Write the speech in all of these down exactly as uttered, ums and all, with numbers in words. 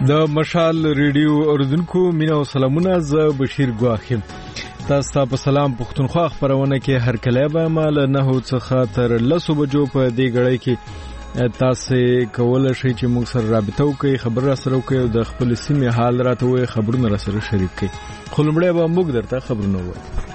د مشال ریډیو اوریدونکو مینا او سلامونه، زه بشیر ګواخیم. تاسو ته په سلام پښتونخوا خبرونه کې هر کله به مال نه هو څخه تر لسو بجو په دې غړې کې تاسو کولای شئ چې موږ سره رابطه وکړئ، خبر را سره وکړئ او د خپل سیمې حال راته وایي، خبرونه را سره شریک کړئ. خو لومړی به موږ درته خبرونه وایو.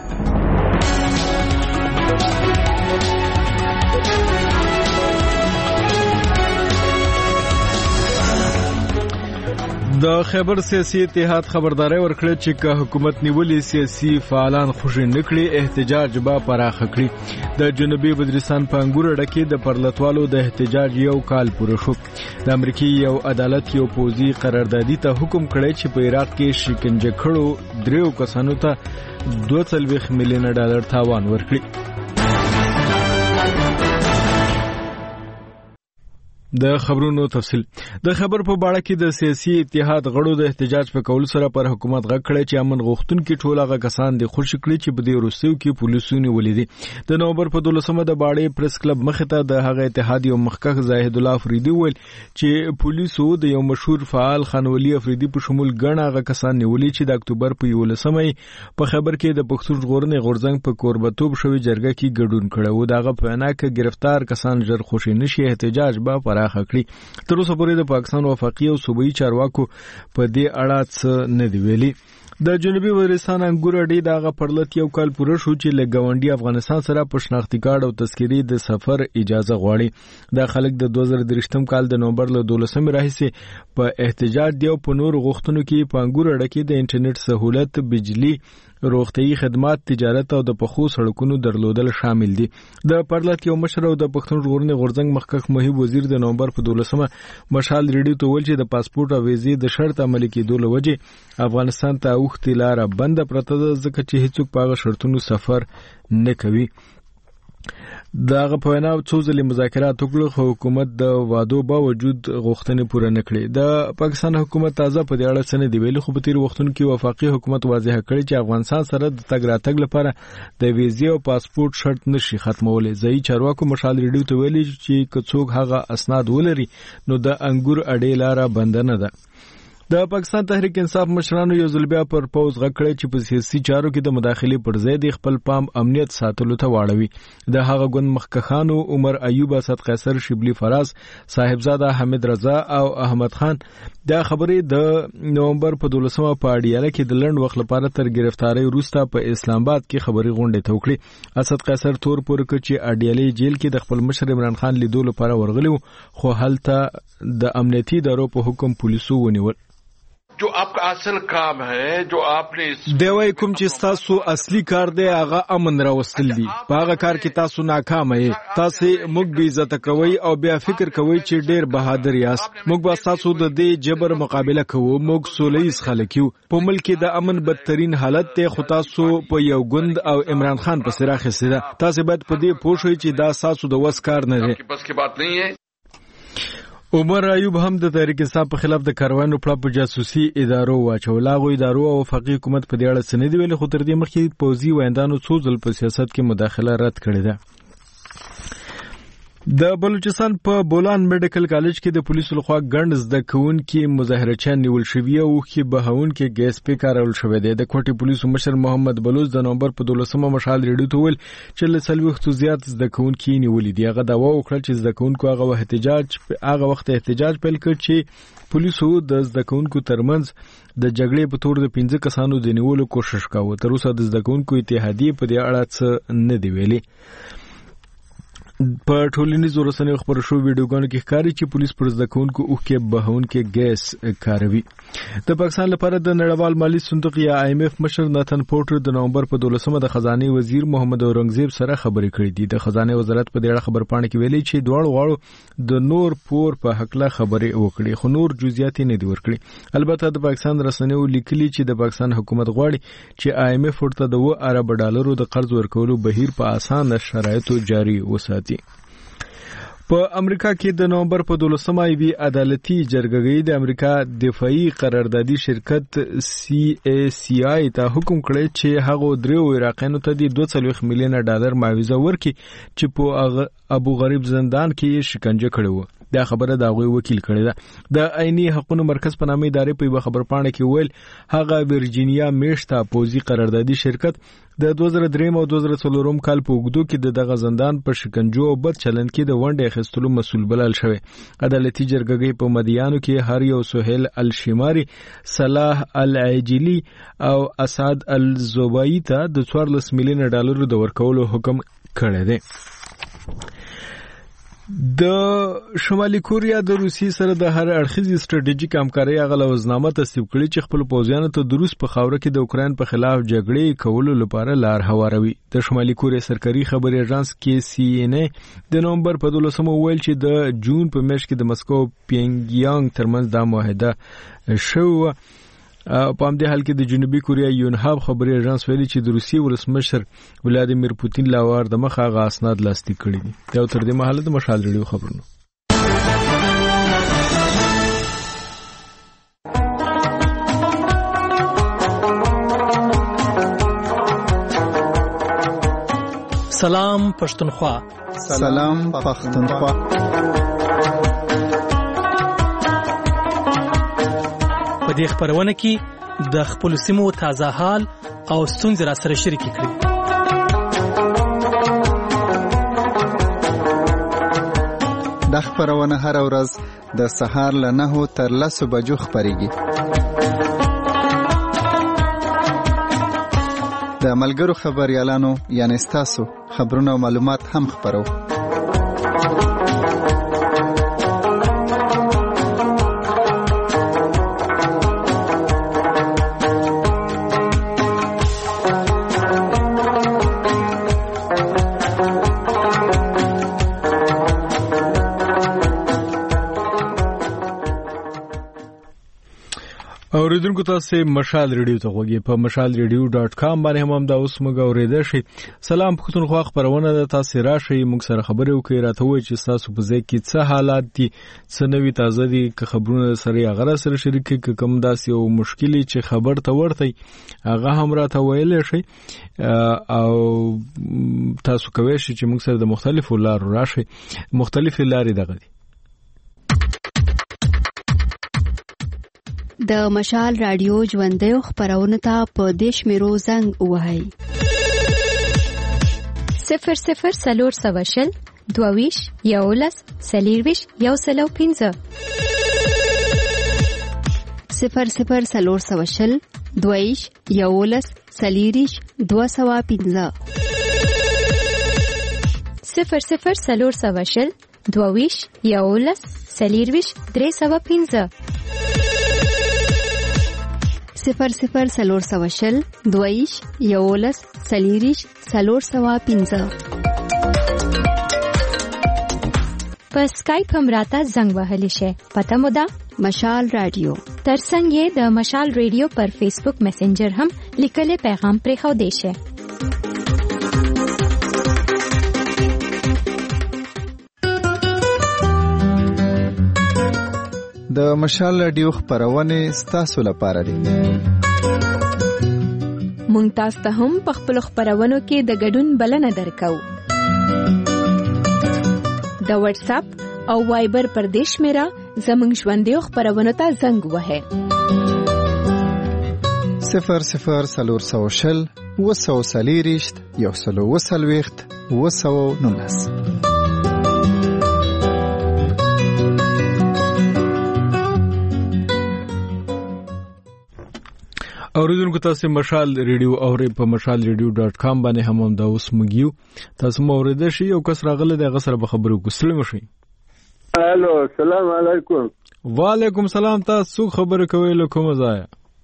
د خیبر سیاسي اتحاد خبرداري ورکړه چې که حکومت نیولې سیاسي فعالان خوشي نکړي، احتجاج به پراخه کړي. د جنوبي بدرستان په انګور ډکه د پرلطوالو د احتجاج یو کال پوره شو. د امریکای یو عدالت یو پوزي قراردادي ته حکم کړی چې په عراق کې شکنجه کړو دریو کسانو ته دوه سلويخ میلیون ډالر تاوان ورکړي. د خبرونو تفصیل. د خبر په باړه کې د سیاسي اتحاد غړو د احتجاج په کول سره پر حکومت غږ کړی چې امن غوښتونکي ټول هغه کسان دي خوشی کړی چې په دې وروستیو کې پولیسونی ولیدي. د نومبر په دولسمه د باړې پریس کلب مخې ته د هغه اتحاد یو مخکښ زاهد الله افریدي ویل چې پولیسو د یو مشهور فعال خان ولی افریدي په شمول ګڼ هغه کسان نیولي چې د اکتوبر په یولسمه په خبر کې د پښتون ژغورنې غورځنګ په کوربتوب شوی جرګه کې ګډون کړو. دغه په انا کې گرفتار کسان ژر خوشی نشي، احتجاج به پر خکړي. تر اوسه پورې د پاکستان وفاقي او صوبایي چارواکو په دې اړه څه نه دی ویلي. د جنوبي وزیرستان انګور اډې دغه پرلط یو کال پوره شو چې له ګاونډي افغانستان سره په شناختی کارت او تذکيري د سفر اجازه غواړي. د خلک د دوه زره درشتم کال د نومبر له دولسمې راهیسې په احتجاج دی او په نور غوښتنو کې په انګور اډه کې د انټرنیټ سہولت، بجلی، روغتيایي خدمات، تجارت او د پخو سړکونو درلودل شامل دي. د پرلط یو مشر او د پښتون ژغورنې غورځنګ مخکښ محب وزیر د نومبر په دولسمه مشال ریډیو ته ویل چې د پاسپورت او ویزې د شرط عملي کېدو لوجه افغانستان ته اوختي لار بنده پرته ده، ځکه چې هیڅوک په هغه شرطونو سفر نه کوي. دغه په وینا څو ځلې مذاکرات وکړل خو حکومت د وادو باوجود غوښتنې پوره نه کړې. د پاکستان حکومت تازه په دې اړه څه نه دی ویلي، خو په تیر وختونو کې وفاقي حکومت واضح کړی چې افغانستان سره د تګ راتګ لپاره د ویزې او پاسپورت شرط نشي ختمولای. ځایي چارواکو مشال ریډیو ته ویلي چې که څوک هغه اسناد ولري نو د انګور اډې لاره بند نه ده. د پاکستان تحریک انصاف مشرانو یو ځل بیا پر پوز غږ کړی چې په سیاسي چارو کې د مداخلې پر ځای د خپل پام امنیت ساتلو ته واړوي. د هغه ګوند مخکښانو عمر ایوب، اسد قیصر، شبلی فراز، صاحبزاده حمید رضا او احمد خان دا خبرې د نومبر په دولسمه په اډیاله کې د لند وخت لپاره تر گرفتاری وروسته په اسلام آباد کې خبري غونډه ته وکړي. اسد قیصر تور پور کړ چې اډیالې جیل کې د خپل مشر عمران خان لیدو لپاره ورغلی خو هلته د امنیتي ادارو په حکم پولیسو ونیول. जो आपका असल काम है, जो आपने دوی کوم چې تاسو اصلي کار دی هغه امن راوستل دي، په هغه کار کې تاسو ناکام یې. تاسو موږ به عزت کوي او بیا فکر کوي چې ډیر بهادر یاست. موږ به تاسو د دې جبر مقابله کوو. موږ سولهیز خلک یو. په ملک کې د امن بدترین حالت دی خو تاسو په یو ګوند او عمران خان په سر اخیسته. تاسو باید په دې پوه شئ چې دا تاسو د وس کار نه دی. بس کی بات نہیں ہے. عمر ایوب هم د تحریک انصاف په خلاف د کاروانو پلا په جاسوسي ادارو واچول. هغه ادارو او وفاقي حکومت په دې اړه څه نه دی ویلي، خو تر دې مخکې پوځي ویندانو څو ځل په سیاست کې مداخله رد کړې ده. د بلوچستان په بولان میډیکل کالج کې د پولیسو لخوا ګڼ زده کوونکي مظاهرچیان نیول شوي او کې بهونکي ګیس په کارول شوی دی. د کوټي پولیسو مشر محمد بلوچ د نومبر په دولسمه مشال ریډیو ته ویل چې له سلويختو زیات زده کوونکي نیولې دي. هغه داوا وکړه چې زده کوونکو هغه احتجاج هغه وخت احتجاج پیل کړ چې پولیسو د زده کوونکو ترمنځ د جګړې په تور د پنځه کسانو د نیولو کوشش کاوه. تر اوسه د زده کوونکو اتحادیه په دې اړه څه نه دی ویلي. په ټولنیزو رسنیو خبرو شو ویډیوګانو کې ښکاري چې پولیس پر زده کوونکو اوښکې بهونکي ګیس کاروي. د پاکستان لپاره د نړیوال مالی صندوق یا آی ایم ایف مشر ناتن پورټر د نومبر په دولسمه د خزانه وزیر محمد اورنګزیب سره خبرې کړې دي. د خزانه وزارت په دې اړه خبرپاڼه کې ویلي چې دواړو غواړو د نور پور په حقله خبرې وکړي خو نور جزئیات نه دي ورکړي. البته د پاکستان رسنیو لیکلي چې د پاکستان حکومت غواړي چې آی ایم ایف ورته د و ارب ډالرو د قرض ورکولو بهیر په اسانه شرایطو جاری وساتي. په امریکا کې د نومبر په دولسمه ایوي عدالتي جرګې د امریکا دفاعي قراردادي شرکت سی ای سی آی ته حکم کړی چې هغه دریو عراقیانو ته د دوه سلويخ میلیون ډالر معاوضه ورکړي چې په ابو غریب زندان کې شکنجه کړي وو. دا خبره د هغوی وکیل کړی ده. د عیني حقوقو مرکز په نامه ادارې په یوه خبرپاڼه کې ویل هغه ورجینیا میشته پوزي قراردادي شرکت د دوه زره درې او دوه زره څلور کال په اوږدو کې د دغه زندان په شکنجو او بد چلند کې د ونډې اخیستلو مسؤل بلل شوی. عدالتي جرګې په مدیانو کې هر یو سهیل الشماري، صلاح العجلی او اسعد الزوبایی ته د څوارلس میلیون ډالرو د ورکولو حکم کړی دی. د شمالي کوریا د روسي سره د هر اړخیزي ستراتیژیک همکارۍ غلوزنامه تصدیق کړې چې خپل پوځیانو ته د روس په خاوره کې د اوکراین په خلاف جګړې کولو لپاره لار هواروي. د شمالي کوریا سرکاري خبري اژانس کې سی ان ای د نومبر په دولسمه ویل چې د جون په میاشت کې د مسکو پینګ یانګ ترمنځ د معاهده شو. په همدې حال کې د جنوبي کوریا یونهاب خبري اژانس ویلي چې د روسي ولسمشر ولادیمیر پوتین لاوار د مخه غا اسناد لاسلیک کړي دي. دا تر دې مهاله د مشال ریډیو خبرونه. سلام پښتونخوا. سلام پښتونخوا. په دې خبرونه کې د خپل سیمو تازه حال او ستونزې را سره شریک کړي. د خبرونه هر ورځ د سهار له نهو تر لسو بجو خبريږي. د ملګرو خبريالانو یعنی تاسو خبرونه او معلومات هم خبرو. اوریدونکو تاسو مشال ریډیو ته غوږی په مشال ریډیو ډاټ کام باندې هم دا اوس موږ اوریدل شي. سلام پښتونخوا خبرونه د تاسو راشي موږ سره خبرې وکړي راته وایي چې تاسو په ځای کې څه حالات دي، څه نوي تازه دي، که خبرونه سره هغه سره شریک کړي، کوم داسې او مشکلي چې خبر ته ورته هغه هم راته ویل شي او تاسو کوی شئ چې موږ سره د مختلفو لارو راشي. مختلفې لارې دغه دي. د مشال رادیو ژوندۍ خبرونه ته په دیش میرو زنګ وهاي صفر صفر سلور سواشل دوویش یولس سلیرویش یو سلو پینزه صفر صفر سلور سواشل دوویش یولس سلیریش دو سوا پینزه صفر صفر سلور سواشل دوویش یولس سلیرویش درې سوا پینزه صفر صفر سلور سواشل دویش یولس سلیریش سلور سوا پینزه. په سکایپ هم راته زنګ وهلی شي. پته مو ده مشال رادیو. ترڅنګ یې د مشال ریډیو پر فیسبوک میسنجر هم لیکلي پیغام پرې خو دی شي. د مشال رادیو خبرونه ستاسو لپاره دي. مونږ تاسو ته هم په خپل خبرونو کې د ګډون بلنه درکو. د واتس اپ او وایبر پر دیش میرا زموږ ژوندۍ خبرونو ته زنګ وهه. صفر صفر سلور سواشل وسو سلیریشت یو سلو وسلويخت وسو نونس. اوریدونکو تاسو مشال ریډیو اوري په مشال ریډیو ډاټ کام باندې هم دا اوس مګیو تاسو مو اوریدل شي او کس راغله د غسر به خبرو کوسل مشي. الو السلام علیکم. وعلیکم السلام. تاسو خبر کوي له کوم ځای؟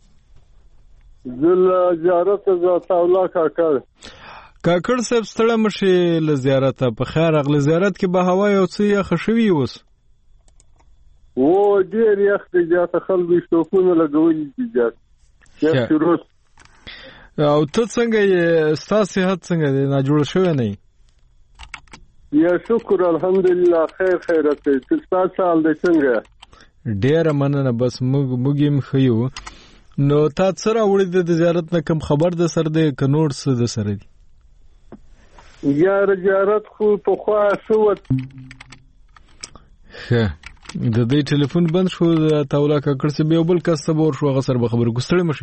زل زیارت ذات الله کاکړ. کاکړ صاحب ستړی مشي له زیارت په خیر اغله زیارت کې به هوا یو څه یا خشوي اوس. و ډیر یخ دي ځکه خلک شوفونه لګولي دي. یا شروع او ته څنګه یې؟ ستاسو صحت څنګه دی؟ نه جوړ شوی نه؟ یا شکر الحمدلله خیر خیرت دی. تاسو حال دی څنګه؟ ډیر مننه. بس موږ موږ هم خيو. نو تا څه راوړی د زیارت نه کوم خبر د سر دی ک نور څه د سر دی؟ یا زیارت خو په خوا شو ښه د دې ټلیفون بند شو د تاولا ککړ څه به بل کس ته ور شو غسر به خبر ګستړی مشي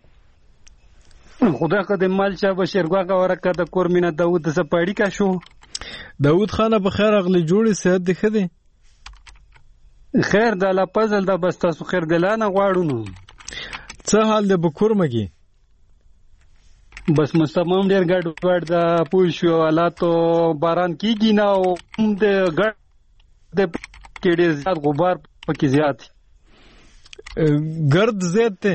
خدا قد مال چا بشرګه کا ورکه د کورمینا داوود سپاړی کا شو داوود خان په خیر اغلی جوړی صحت دی خدي خیر د لا پزل د بس تاسو خیر دلانه غواړو نو څه حال دی په کورمګي بس مستمم ډیر ګډ وډ د پوښیو حالاتو باران کیږي نه او د ګډ د کېډې زیات غبار پکې زیات ګرد زیات ته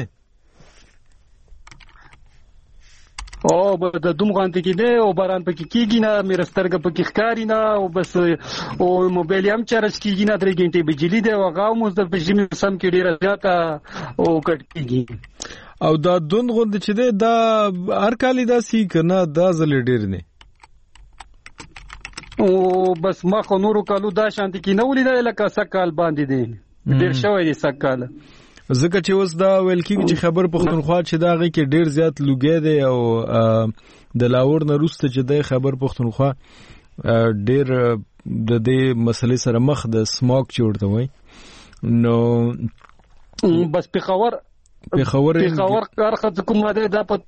او د دوم غانته کې دی او باران پکې کیږي نه میرسترګه پکې ښکاری نه او بس او موبایل هم چارج کیږي نه درې غنټې بجلی دی او غاو مو د بجلی سم کې ډیر زیات او کټ کیږي او دا دوند غوند چې دی دا هر کالی دا سی کنه دا زل ډیر نه او بس ما خو نورو کالو دا شانتي کې نو لیدل لکه سکال باندې دی ډیر شوی دی سکال زکه چې اوس دا ویل کیږي چې خبر پښتونخوا چې دا غي کې ډیر زیات لوګي دی او د لاور نه روسته چې د خبر پښتونخوا ډیر د دې مسلې سره مخ د سموک چورته وای نو بس په خبر په خبر په خبر کار خد کومه ده د پد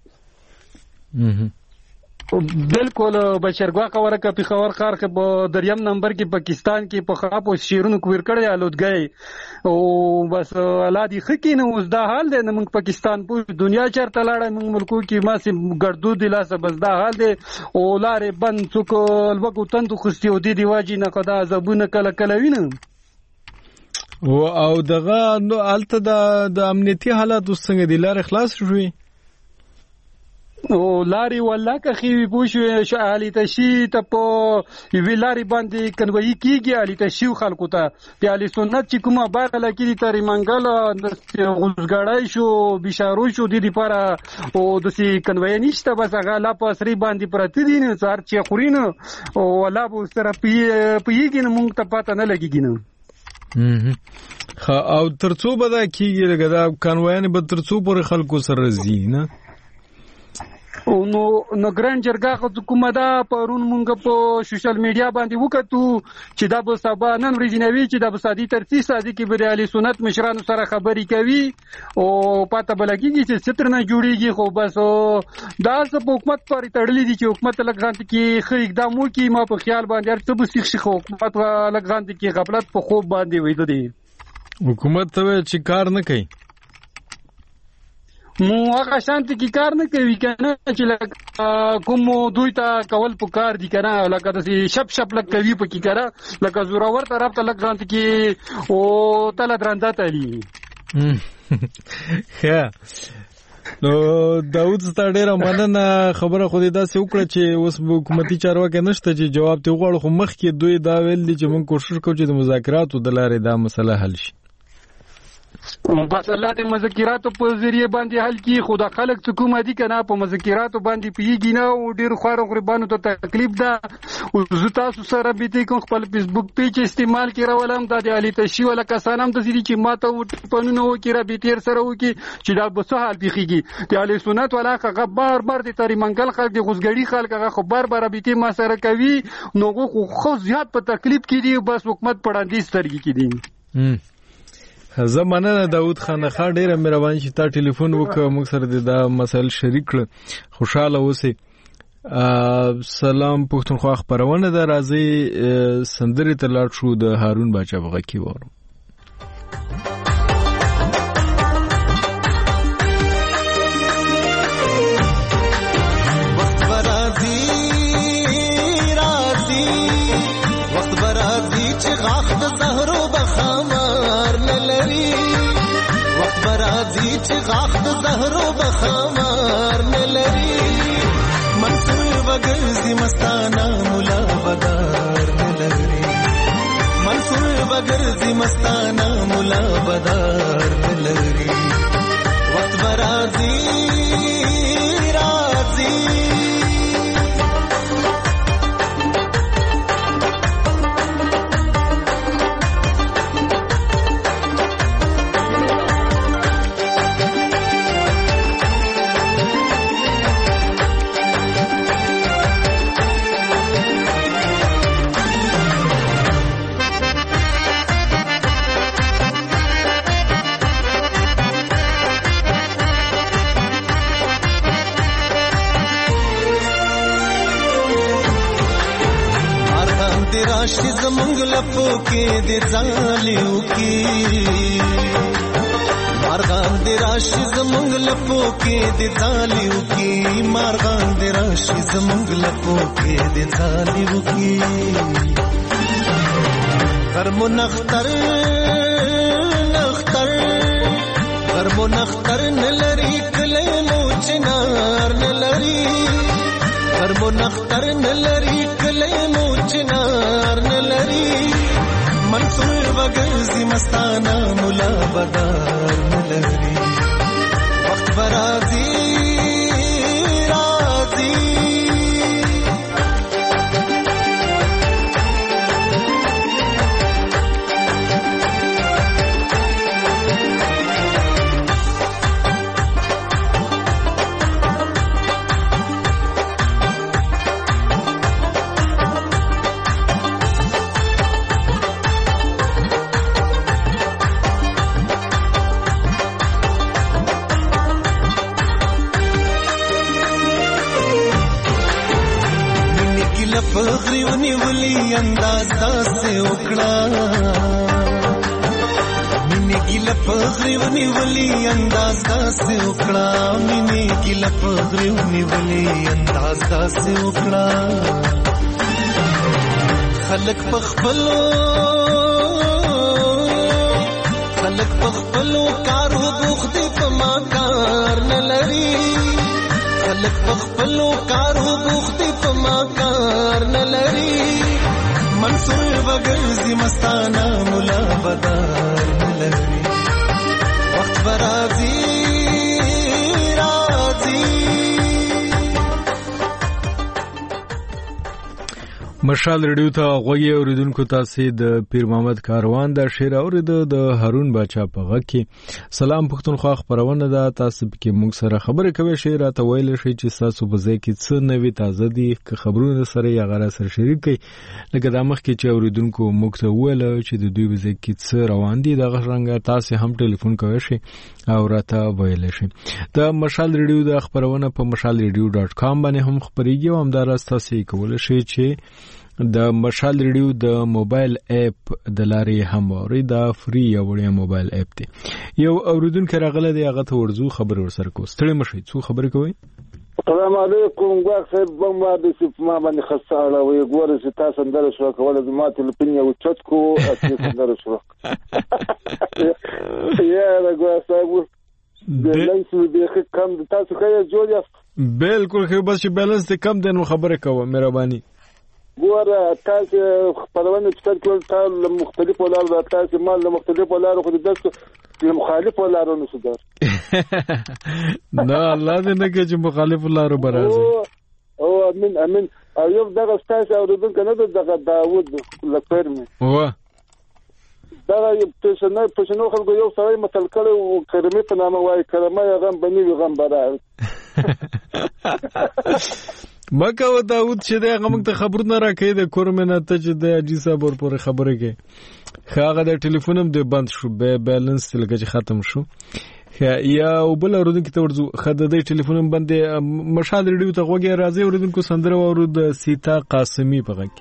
بالکل بشرګوا خبره کا په خبر کار کې دریم نمبر کې پاکستان کې په خاپ او شیرونو کویر کړی الودګي او بس اولادي خکې نه اوس دا حال دی نو موږ پاکستان په دنیا چرته لاړ موږ ملکو کې ما سي ګردو د لاسه بس دا حال دی او لارې بند څوک لوګو تند خوستي او د دی واجی نه قدا زبونه کله کله وینم او دغه نو الته د امنیتي حالات څنګه دي لار خلاص شوي او لاري والله که خي بوشو شالي تشي ته په ویلاري باندې کنوي کیږي علي تشي خلکو ته په علي سنت چې کومه بار لکې تری منګل غوزګړای شو بشارو شو د دې لپاره او د سي کنوي نشته بس هغه لا پسري باندې پرتی دي نه څار چې خورینه او ولا بو سره پیږي نه مونږ ته پته نه لګیږي نه او ترڅو به دا کیږي لکه دا کنوایان به ترڅو پر خلکو سره زی نه او نو نو ګران جرګه حکومت دا پرون مونږ په سوشل میډیا باندې وکړو چې دا به سبا نن ورځنوي چې دا به سادي ترتیب سادي کې به علي سنت مشرانو سره خبري کوي او پته بلګيږي چې ستر نه جوړيږي خو بس دا څه په حکومت پورې تړلې دي چې حکومت لګانت کې خې اقدامو کې ما په خیال باندې هر څه به سیخ شي حکومت لګانت کې غفلت په خوب باندې وې دي حکومت ته چې کار نه کوي مو هغه شانتي کی کار نه کوي کنه چې لکه کوم دوی ته کول پکار دي کنه لکه د شپ شپ لک کوي پکې کنه لکه زوراور طرف ته لک ځانت کی او تل درنده تلی ها نو داوود ستاره ډیره مننه خبره خو دې دا څه وکړه چې اوس حکومتي چارواکي نشته چې جواب ته وغواړو خو مخکې دوی دا ویل دي چې موږ کوشش کوو چې د مذاکراتو د لارې دا مسله حل شي بس الله د مذاکراتو په ذریعہ باندې حل کی خدا خلک حکومت دي کنه په مذاکراتو باندې پیږي نه او ډیر خور غریبانو ته تکلیف ده او زه تاسو سره بیت کوم خپل فیسبوک پیج استعمال کړولم د علي تشي ولا کسانم د دې چې ماته پنونه وکړه بیتیر سره وکي چې دا به څه حل پیږي د علي سنت ولا غبار بار د تری منګل خلک د غوسګړي خلک هغه خبر بار بیت ما سره کوي نو خو زیات په تکلیف کې دي بس حکومت پړاندې سترګي کې دي زمانه داوود خان خان ډیره مهرباني چې تا ټلیفون وکړ موږ سره دا مسایل شریک کړ خوشاله اوسئ سلام پښتونخوا خبرونه ده راځي سندري ته لاړ شو د هارون باچا بغا کی وره وخت برازي راځي وخت برازي چې غاخ د زهرو بخامه راځي چې غاخ د زهرو بخمار نه لري منصور وګرځي مستانه مولا بدار نه لري منصور وګرځي مستانه مولا بدار نه لري وخت برازي راځي دې راشي زمونږ لپو کې دې ځالیو کې مارغان دې راشي زمونږ لپو کې دې ځالیو کې مارغان دې راشي زمونږ لپو کې دې ځالیو کې غرمو نختر نختر غرمو نختر نلری کلی مو چنار نلری غرمو نختر نلری کلی مو چنار نلری منصور وگرزی مستانا ملا بدار نلری وقت برازی رازی پغری ونیولی انداز داسې وکړه مینې ګیله پغری ونیولی انداز داسې وکړه مینې ګیله پغری ونیولی انداز داسې وکړه خلک پخپلو خلک پخپلو کارو بوخت په ما کار نه لري خلک پخپلو کارو بوخت په ما کار نه لري منصور وګرځي مستانه مولا بدار نه لري وخت برازي راځي مشال ریډیو ته غوږی اوریدونکو تاسو د پیر محمد کاروان د شعر اورید د هارون باچا په غږ کې سلام پښتونخوا خبرونه ده تاسو کې موږ سره خبرې کوي شعر ته ویل شي چې تاسو په ځای کې څه نوې تازه دي که خبرونه سره یا غره سره شریک کړئ لکه د مخ کې چې اوریدونکو موږ ته ویل چې د دوی په ځای کې څه روان دي دغه څنګه تاسو هم ټلیفون کوئ شي او راته ویل شي د مشال ریډیو د خبرونه په مشال ریډیو ډاټ کام باندې هم خبريږي او هم دا راستاسي کول شي چې د مشال ریډیو د موبایل اپ د لارې هم اوري دا فری یو وړیا موبایل اپ دی یو اوریدونکو راغله دی هغه ته ورزو خبر ورسره کو ستړي مشي څو خبرې کوي السلام علیکم ګواښ صاحب ما د سپما باندې خساره وي ګوره چې تاسو اندر شو کوله زما تلپین یو چت کو اته اندر شو یا دا ګواښ صاحب بیلنس دې کم تاسو خیر جوړ یاست بالکل خو بس چې بیلنس دې کم دنو خبره کوه مهرباني ګوره تاسو خبرونه چې ټول ټول مختلف ولر تاسو مال مختلف ولر خو داسې مخالف ولر نه صدر نه الله دې نه کې چې مخالف ولر برازي او امين امين او یو دغه تاسو اوریدونکو نه دغه داوود لکرمه و دا یو پښنو پښنو خلکو یو سړی مثال کړو کرمه په نامه وای کرمه غم بني غم برار مکه و داوود چې دغه موږ ته خبرونه راکې د کورمنه ته چې د اجي صاحب ورپورې خبره کې خاغه د ټلیفون هم د بند شو به بیلنس لکه چې ختم شو یا وبل ورودونکو ته ورزو خد د ټلیفون هم بند مشال ریډیو ته غوږی راځي ورودونکو سندره ورود سیتا قاسمی په غږ کې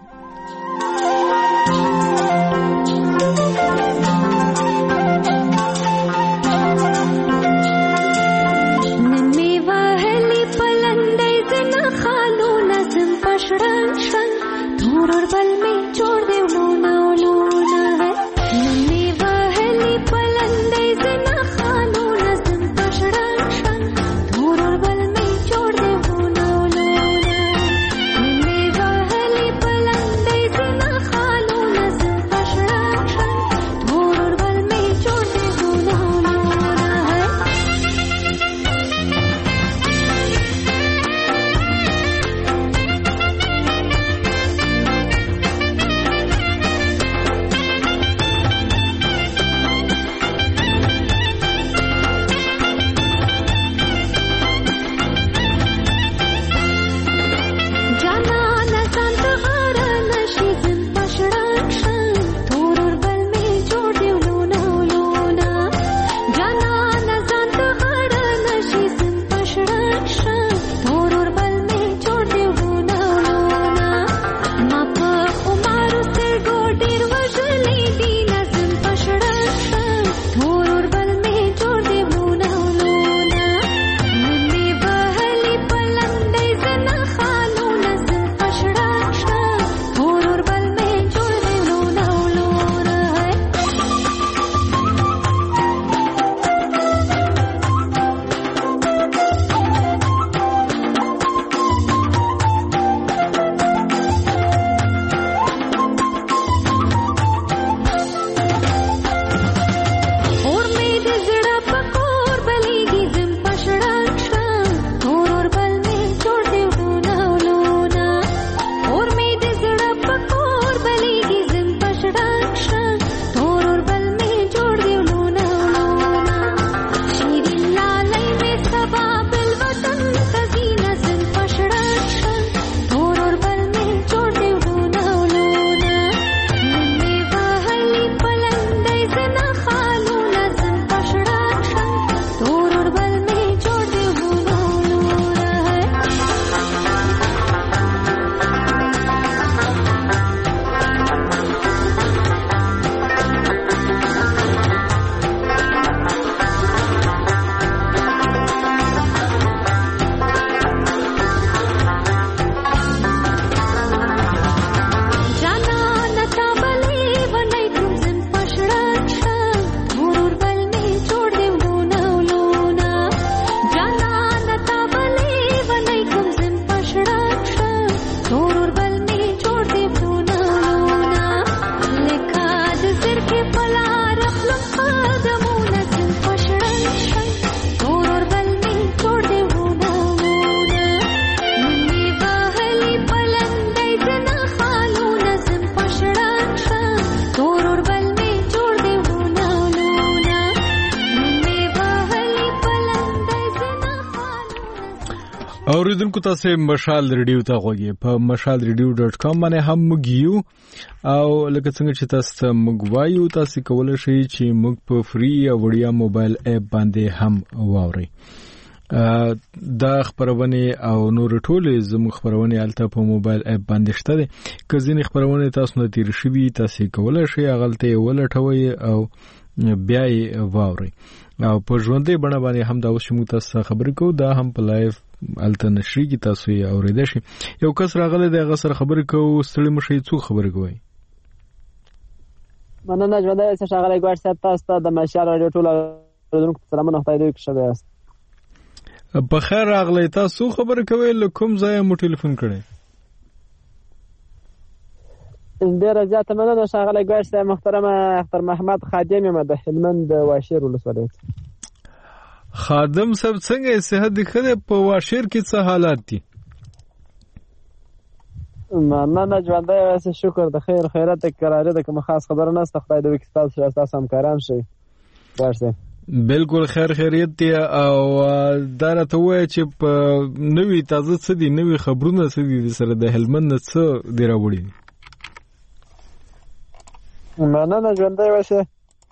اوریدونکو تاسو مشال ریډیو ته غوږی په مشال ریډیو ډاټ کام باندې هم موږ او لکه څنګه چې تاسو موږ وایو تاسو کولای شئ چې موږ په فری او وړیا موبایل اپ باندې هم واورئ. دا خبرونه او نور ټولې زموږ خبرونه الته په موبایل اپ باندې شته دي. که ځینې خبرونه تاسو نه تیر شوي تاسو کولای شئ غلطي ولټوي او بیا یې واورئ. او په ژوندۍ بڼه باندې هم دا اوس موږ تاسو خبرې کوو دا هم په لایف الته نشري کې تاسو یې اورېدئ شئ. یو کس راغلی دی هغه سره خبرې کوو ستړي مه شئ څوک خبرې کوئ؟ مننه ژوندی اوسه ښاغلی ګواډ صاحب تاسو ته د مشال راډیو ټولو اورېدونکو ته سلامونه خدای دې وکړي ښه یاست. په خیر راغلی تاسو خبرې کوئ له کوم ځایه مو ټلیفون کړی؟ ډېره زیاته مننه ښاغلی ګواډ صاحب محترمه اختر محمد خادم یم د هلمند د واشیر ولسوالۍ. خادم صاحب څنګه صحت دې ښه دی؟ په واشیر کې څه حالات دي؟ مننه ژوندی اوسه شکر د خیر خیرات د کراري د کومه خاص خبره نشته خدای دې وکړي تاسو ستاسو همکاران شئ ګواډ صاحب. بالکل خیر خیریت دی او دا راته وایي چې په نوي تازه څه دي نوي خبرونه څه دي سره د هلمند نه څه دې راوړي دي؟ مننه ژوندی اوسه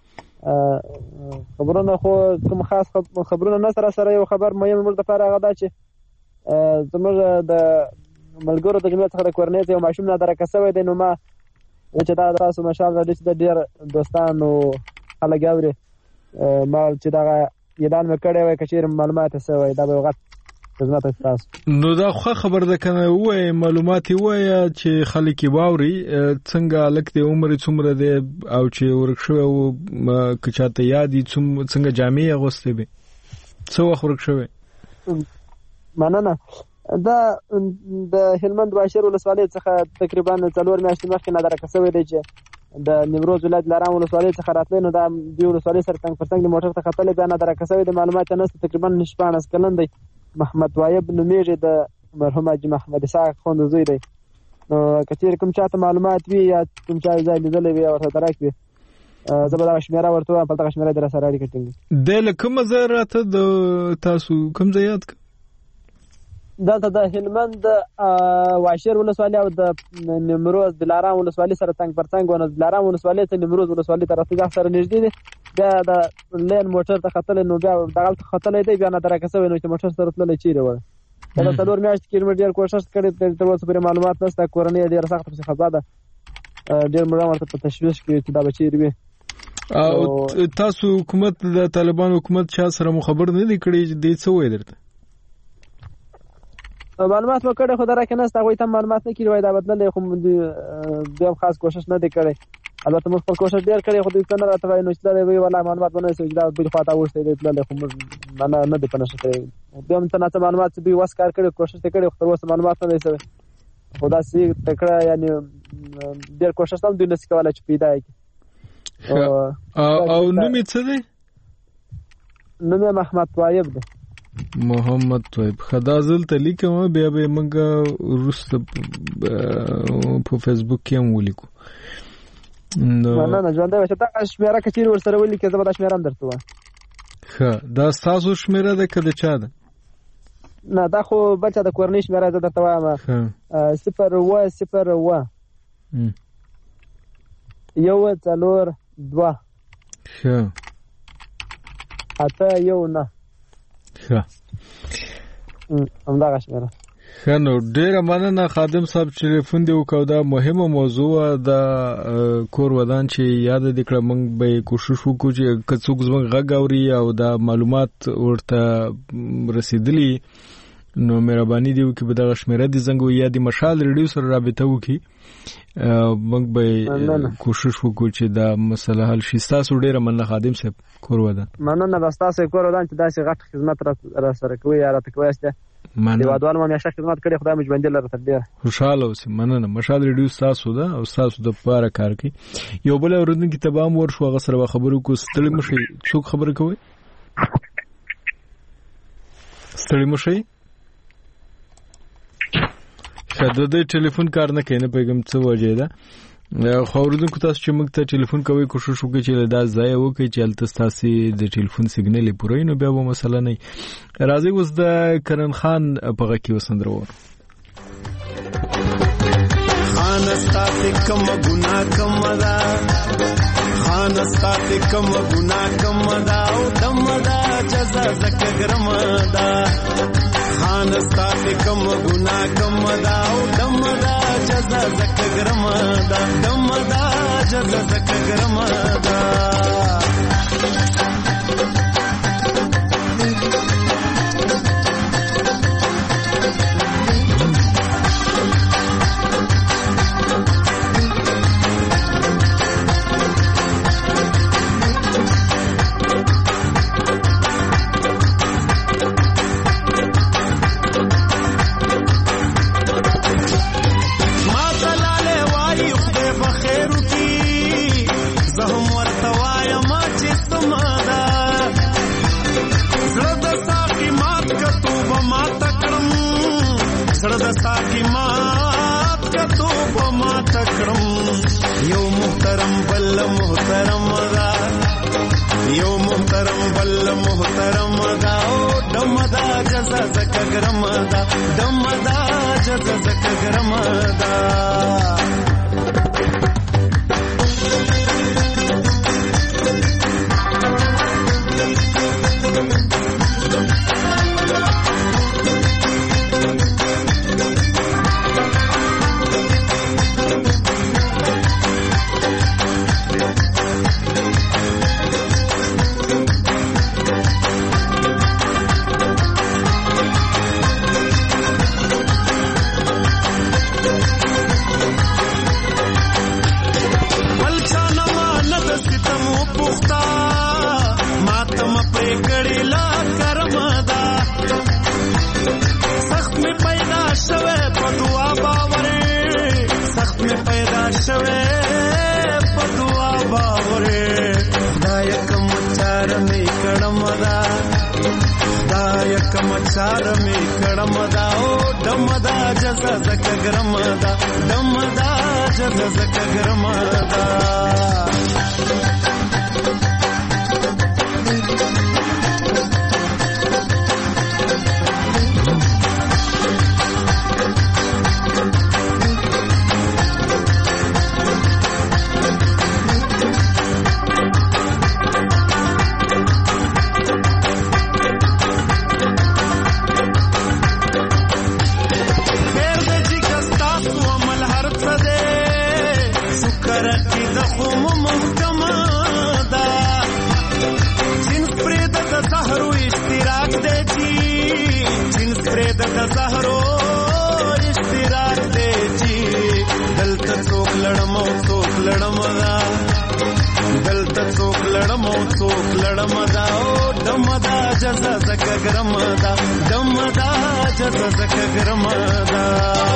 خبرونه خو کوم خاص خبرونه نه سره سره یو خبر مهم موږ لپاره هغه دا چې زموږ د ملګرو د جمعیت څخه د کورنۍ یو ماشوم نادرکه شوی دی نو ما چې دا تاسو مشال راډیو چې د ډېر دوستانو خلک اوري ما چې دا اعلان مې کړی وای که چېرې معلومات شوی دا به یو غټ خدمت تاسو. نو دا خو خبر ده کنه وای معلومات وای چې خلک واوري څنګه لک د عمر څومره دی او چې ورک شو او که چاته یادي څنګه جامې اغوستې به څو وخت ورک شوی؟ مننه دا د هلمند واشیر ولسوالۍ څخه تقریبا څلور میاشتې مخکې نادرکه شوی دی چې د نیمروز ولایت لارام ولسوالۍ څخه راتلی نو دا دې ولسوالۍ سره څنګ پر څنګ د موټر ته ختلی بیا نادرکه شوی د معلومات یې نشته تقریبا شپاړس کلن دی محمد وایب نومیږي د مرحوم حاجي محمد اسحاق خوند زوی دی نو که چېرې کوم چاته معلومات وي یا کوم چا ځای لیدلی وي ورته درک وي زه به دغه شمېره ورته ووایم په دغه شمېره دې راسره اړیکه ټینګوي. دی له کومه ځایه راته د تاسو کوم ځای یاد کړه؟ دلته د هلمند واشیر ولسوالۍ او د نیمروز دلارام ولسوالۍ سره څنګ پر څنګ ونه دلارام ولسوالۍ ته نیمروز ولسوالۍ ته راتګ سره نږدې دی بیا د لین موټر ته ختلی نو بیا دغلته ختلی دی بیا نادرکه شوی نو چې موټر سره تللی چیرې وړه دا د څلور میاشتې کې مې ډېر کوښښ کړی تر اوسه پورې معلومات نشته کورنۍ یې ډېره سخته پسې خفه ده ډېر مړه ورته په تشویش کې چې دا به چیرې وي. او تاسو حکومت د طالبان حکومت چا سره مو خبر نه دی کړی چې دی څه وایي درته؟ معلومات مو کړی خو درکه نشته هغوی ته معلومات نه کړي وایي دا بدللی خو بیا هم خاص کوښښ نه دی کړی البته موږ خپل کوښښ ډېر کړی خو دوی څه نه راته وایي نو چې تللی وایي والله معلومات به نه وي چې دا بلې خوا ته اوښتی دی تللی خو موږ نه نه دی په نښه کړی بیا هم څه نه څه معلومات چې دوی وس کار کړی کوښښ یې کړی خو تر اوسه معلومات نه دی شوی خو داسې تکړه یعنې ډېر کوښښ هم دوی نشي کولی چې پیدا یې کړي. او نوم یې څه دی؟ نوم یې محمد طایب دی. محمد طیب خدا زل ته لیکم بیا به موږ وروسته په فیسبوک کې هم ولیکو. نو نه نه ژوندی اوسه دا شمېره که چېرې ورسره ولیکې زه به دا شمېره هم درته وایم. ښه دا ستاسو شمېره ده که د چا ده؟ نه دا خو بل چا د کورنۍ شمېره زه درته وایم صفر اووه صفر اووه یو څلور دوه ښه اته یو نه ښه همدغه شمېره. ښه نو ډېره مننه خادم صاحب چې ټلیفون دې وکړو دا مهمه موضوع د کور ودان چې یاد دې کړه موږ به کوشش وکړو چې که څوک زموږ غږ اوري او دا معلومات ورته رسېدلي نو مهرباني دې وکړي په دغه شمېره دې زنګ ووهي یا د مشال ریډیو سره رابطه وکړي موږ به کوشش وکړو چې دا مسله حل شي. ستاسو ډېره مننه خادم صاحب کور ودان. مننه د ستاسو کور ودان چې داسې غټ خدمت راسره کوئ یا راته کوئ یاست هېوادوالو مو همیشه خدمت کړی خدای مو ژوندي لره تر ډېره خوشحاله اوسئ. مننه مشال ریډیو ستاسو ده او ستاسو دپاره کار کوي. یو بل اورېدونکي ته به هم ورشو هغه سره به خبرې وکړو. ستړي مه شئ. څوک خبرې کوئ؟ ستړي مه شئ. ښه د دوی ټلیفون کار نه کوي نه پوهېږم څه وجې ده خو اوریدونکو تاسو چې موږ ته ټلیفون کوئ کوشش وکړئ چې دا ځای وکړئ چې هلته ستاسې د ټلیفون سیګنل یې پوره وي نو بیا به مسله نه وي. راځئ اوس د کرن خان په غږ کې وسندره وورو. خان ستاسې کومه ګناه کومه ده خان ستاسې کومه ګناه کومه ده او دمه ده جزا ځکه ګرمه ده خان ستاسې کومه ګناه کومه ده او دمه ده جزا ځکه ګرمه ده دمه ده جزا ځکه ګرمه ده یو محترم بل محترم دا یو محترم بل محترم دا او دم دا جزا زکا گرم دا دم دا جزا زکا گرم دا چار می کړم دا او دم دا جزا زکه ګرم دا دم دا جزا زکه ګرم دا جزا زکه ګرم دا دم دا جزا زکه ګرم دا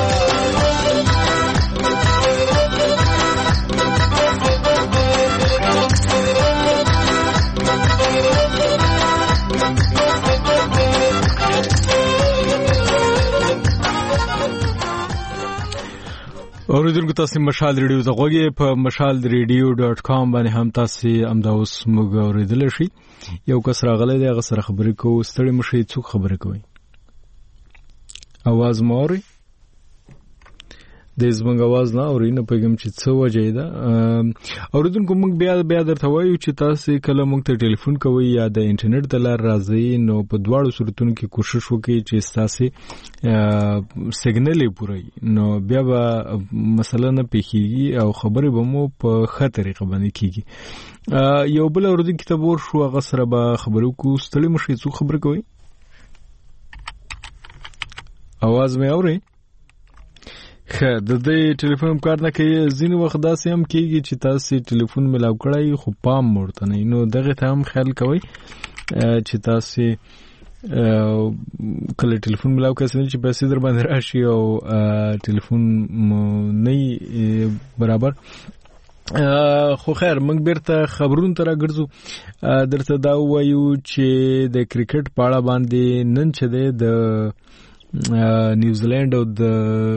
اوریدونکو تاسو مشال ریډیو ته غوږی په مشال ریډیو ډاټ کام باندې هم تاسو امدا اوس موږ اوریدل شي. یو کس راغلی دی هغه سره خبرې کوو. ستړي مشي څوک خبرې کوي؟ आवाज موري د زمنګ आवाज نه اوري نه پېږم چې څه وجه ده. اوریدونکو موږ بیا بیا درته وایو چې تاسو کله موږ ته ټلیفون کوئ یا د انټرنیټ د لارې راځي نو په دواړو صورتونو کې کوشش وکړئ چې تاسو سیګنل یې پوره نو بیا به مثلا نه پیخیږي او خبرې به مو په ښه طریقه باندې کیږي. یو بل اوریدونکو ته ور شو هغه سره به خبرو کو. ستړي مشي څوک خبرې کوي؟ आवाज مې اوري؟ خه د دې ټلیفون کار نه کوي. ځینې وخت داسې هم کېږي چې تاسو ټلیفون ملاو کړئ خو پام ورته نه نو دغه ته هم خیال کوئ چې تاسو کله ټلیفون ملاو کړئ چې پیسې در باندې راشي او ټلیفون نه برابر. خو خیر موږ بیرته خبرون ته راګرځو. درته دا وایو چې د کرکټ په اړه باندې نن چې د نیوزیلند او د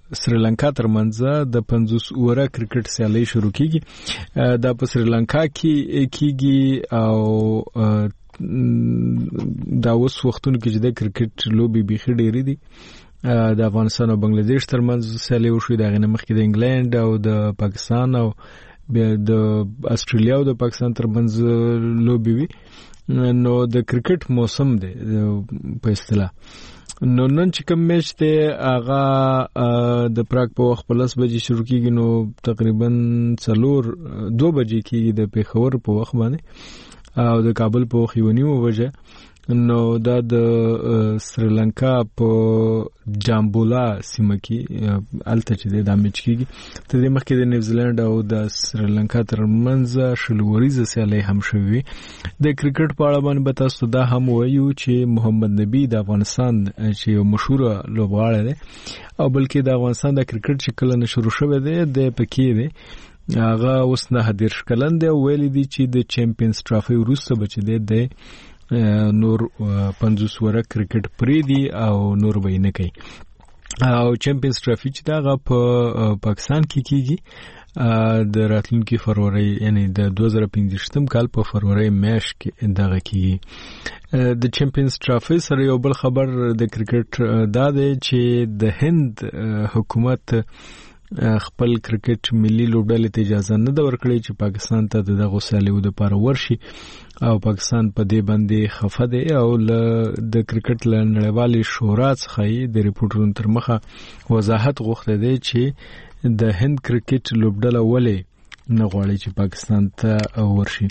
سریلانکا ترمنځ د پنځوس اوره کرکټ سیالي شروع کیږي. دا په سریلانکا کې کیږي او دا اوس وختونو کې چې د کرکټ لوبي بيخي ډېری دي. د افغانستان او بنگلاديش ترمنځ سیالي وشوي، د غنه مخکې د انګلند او د پاکستان او د استرالیا او د پاکستان ترمنځ لوبي وي. نو د کرکټ موسم دی په اصطلاح. نو نن چې کوم میچ دی هغه د پراګ په وخت په لس بجې شروع کیږي، نو تقریبا څلور دو بجې کیږي د پیښور په وخت باندې او د کابل په وخت یو نیمه بجه. نو دا د سریلانکا په جامبولا سیمه کې الته چې د میچ کیږي. تر دې مخکې د نیوزیلند او د سریلانکا ترمنځ شلوریزه سیالي هم شوې. د کرکټ په اړه باندې به تاسو دا هم وایو چې محمد نبی د افغانستان چې یو مشهور لوبغاړی دی او بلکې د افغانستان د کرکټ چې کله نه شروع شوی دی د پکې دی هغه اوس نه هدیر شکلند دی. ویل دي چې د چمپیونز ټرافي وروسته بچ دی د نور پنځوس وره کرکټ پری دی او نور به نه کوي. او چمپیونز ټرافي چې دا په پاکستان کې کیږي د راتلونکي فروری یعنی د دوه زره پنځه کال په فروری میاشت کې دغه کیږي. د چمپیونز ټرافي سره یو بل خبر د کرکټ دا دی چې د هند حکومت خپل کرکټ ملي لوبډلې ته اجازه نه ده ورکړې چې پاکستان ته دغه سیالیو د پاره ورشي او پاکستان په دې باندې خفه دی او د کرکټ نړیوالې شورا څخه د ریپورټونو تر مخه وضاحت غوښته دی چې د هند کرکټ لوبډله ولې نه غواړي چې پاکستان ته ورشي.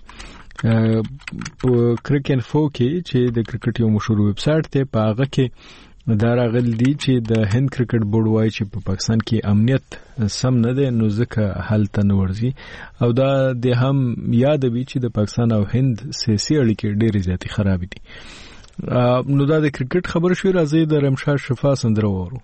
په کرکټ انفو کې چې د کرکټ یو مشهور ویب سټ ته په هغه کې دا راغلی دی چې د هند کرکټ بورډ وایي چې په پاکستان کې امنیت سم نه دی نو ځکه هلته نه ورځي. او دا د هم یاد وي چې د پاکستان او هند سیاسي اړیکې ډېرې زیاتې خراب دي. نو دا د کرکټ خبر شوی. راځي د رمشاد شفا سندره وورو.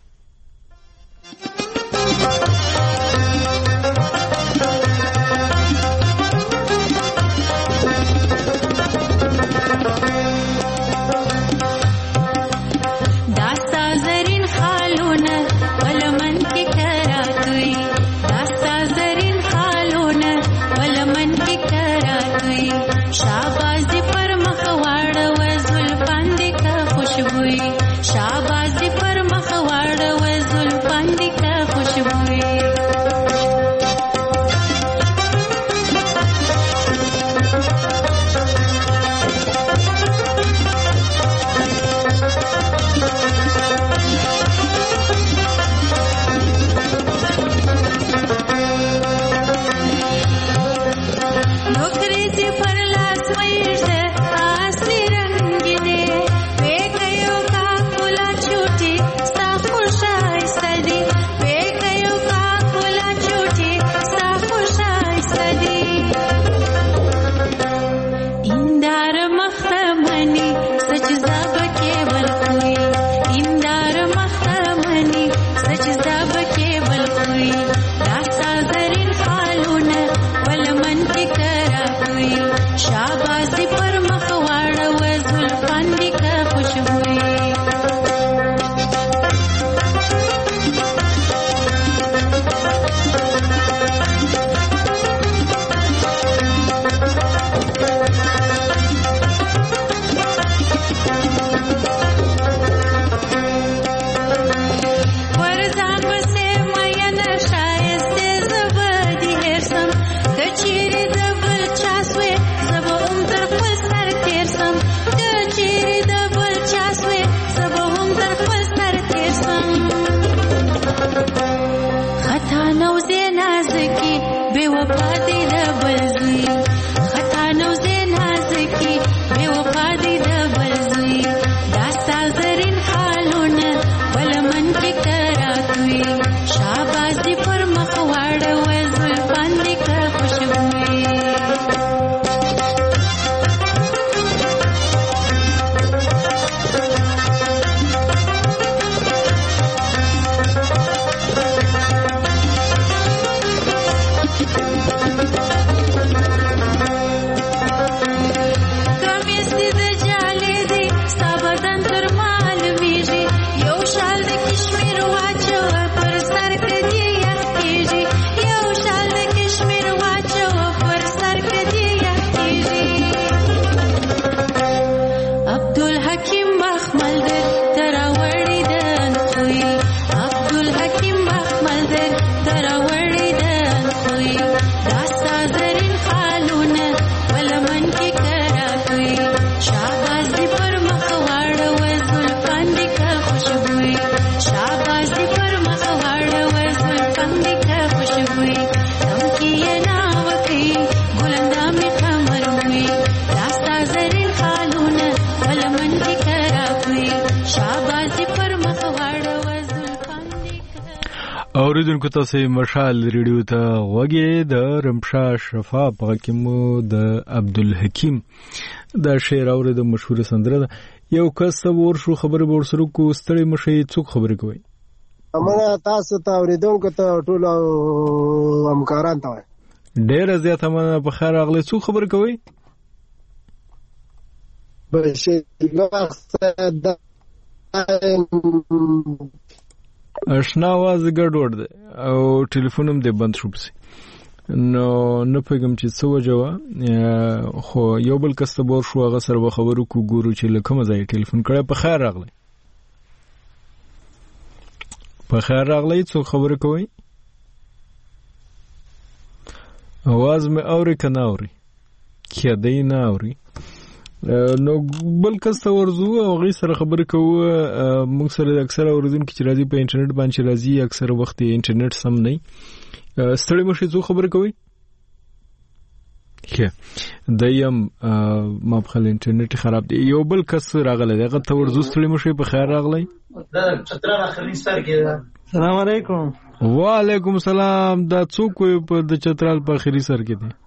اوریدونکو تاسو مشال ریډیو ته وګورئ د رمشا شفا په کومو د عبدالحکیم د شعر اورید مشهور سندره ده. یو کس ور شو خبره ور سره کو ستړي مشي څوک خبرې کوي. امره تاسو ته اوریدونکو ته ټول همکاران ته ډیر زیات امانه په خیر اغله څوک خبرې کوي. بشیر د اشنا आवाज ګډوډ دی او ټلیفون هم دې بند شو پسې نو نه پېږم چې څه وجه وه خو یو بل کس ته بور شو هغه سره به خبرو کو ګورو چې له کومه ځایه ټلیفون کړی. په خیر راغلی په خیر راغلی څوک خبرې کوئ. आवाज مې اوري که نه اوري کیدی نه اوري نو بل کس ته ورځو او غي سره خبرې کوو. موږ سره اکثره اوریدونکو چې راځي په انټرنیټ باندې راځي اکثره وخت انټرنیټ سم نه ستړي مشي څو خبرې کوي. ښه دایم ما په خل انټرنیټ خراب دی. یو بل کس راغلی هغه ته ورځو ستړي مشي په خیر راغلی. چترال اخري سر کې. السلام علیکم. وعلیکم السلام. دا څوک په د چترال په اخري سر کې دی؟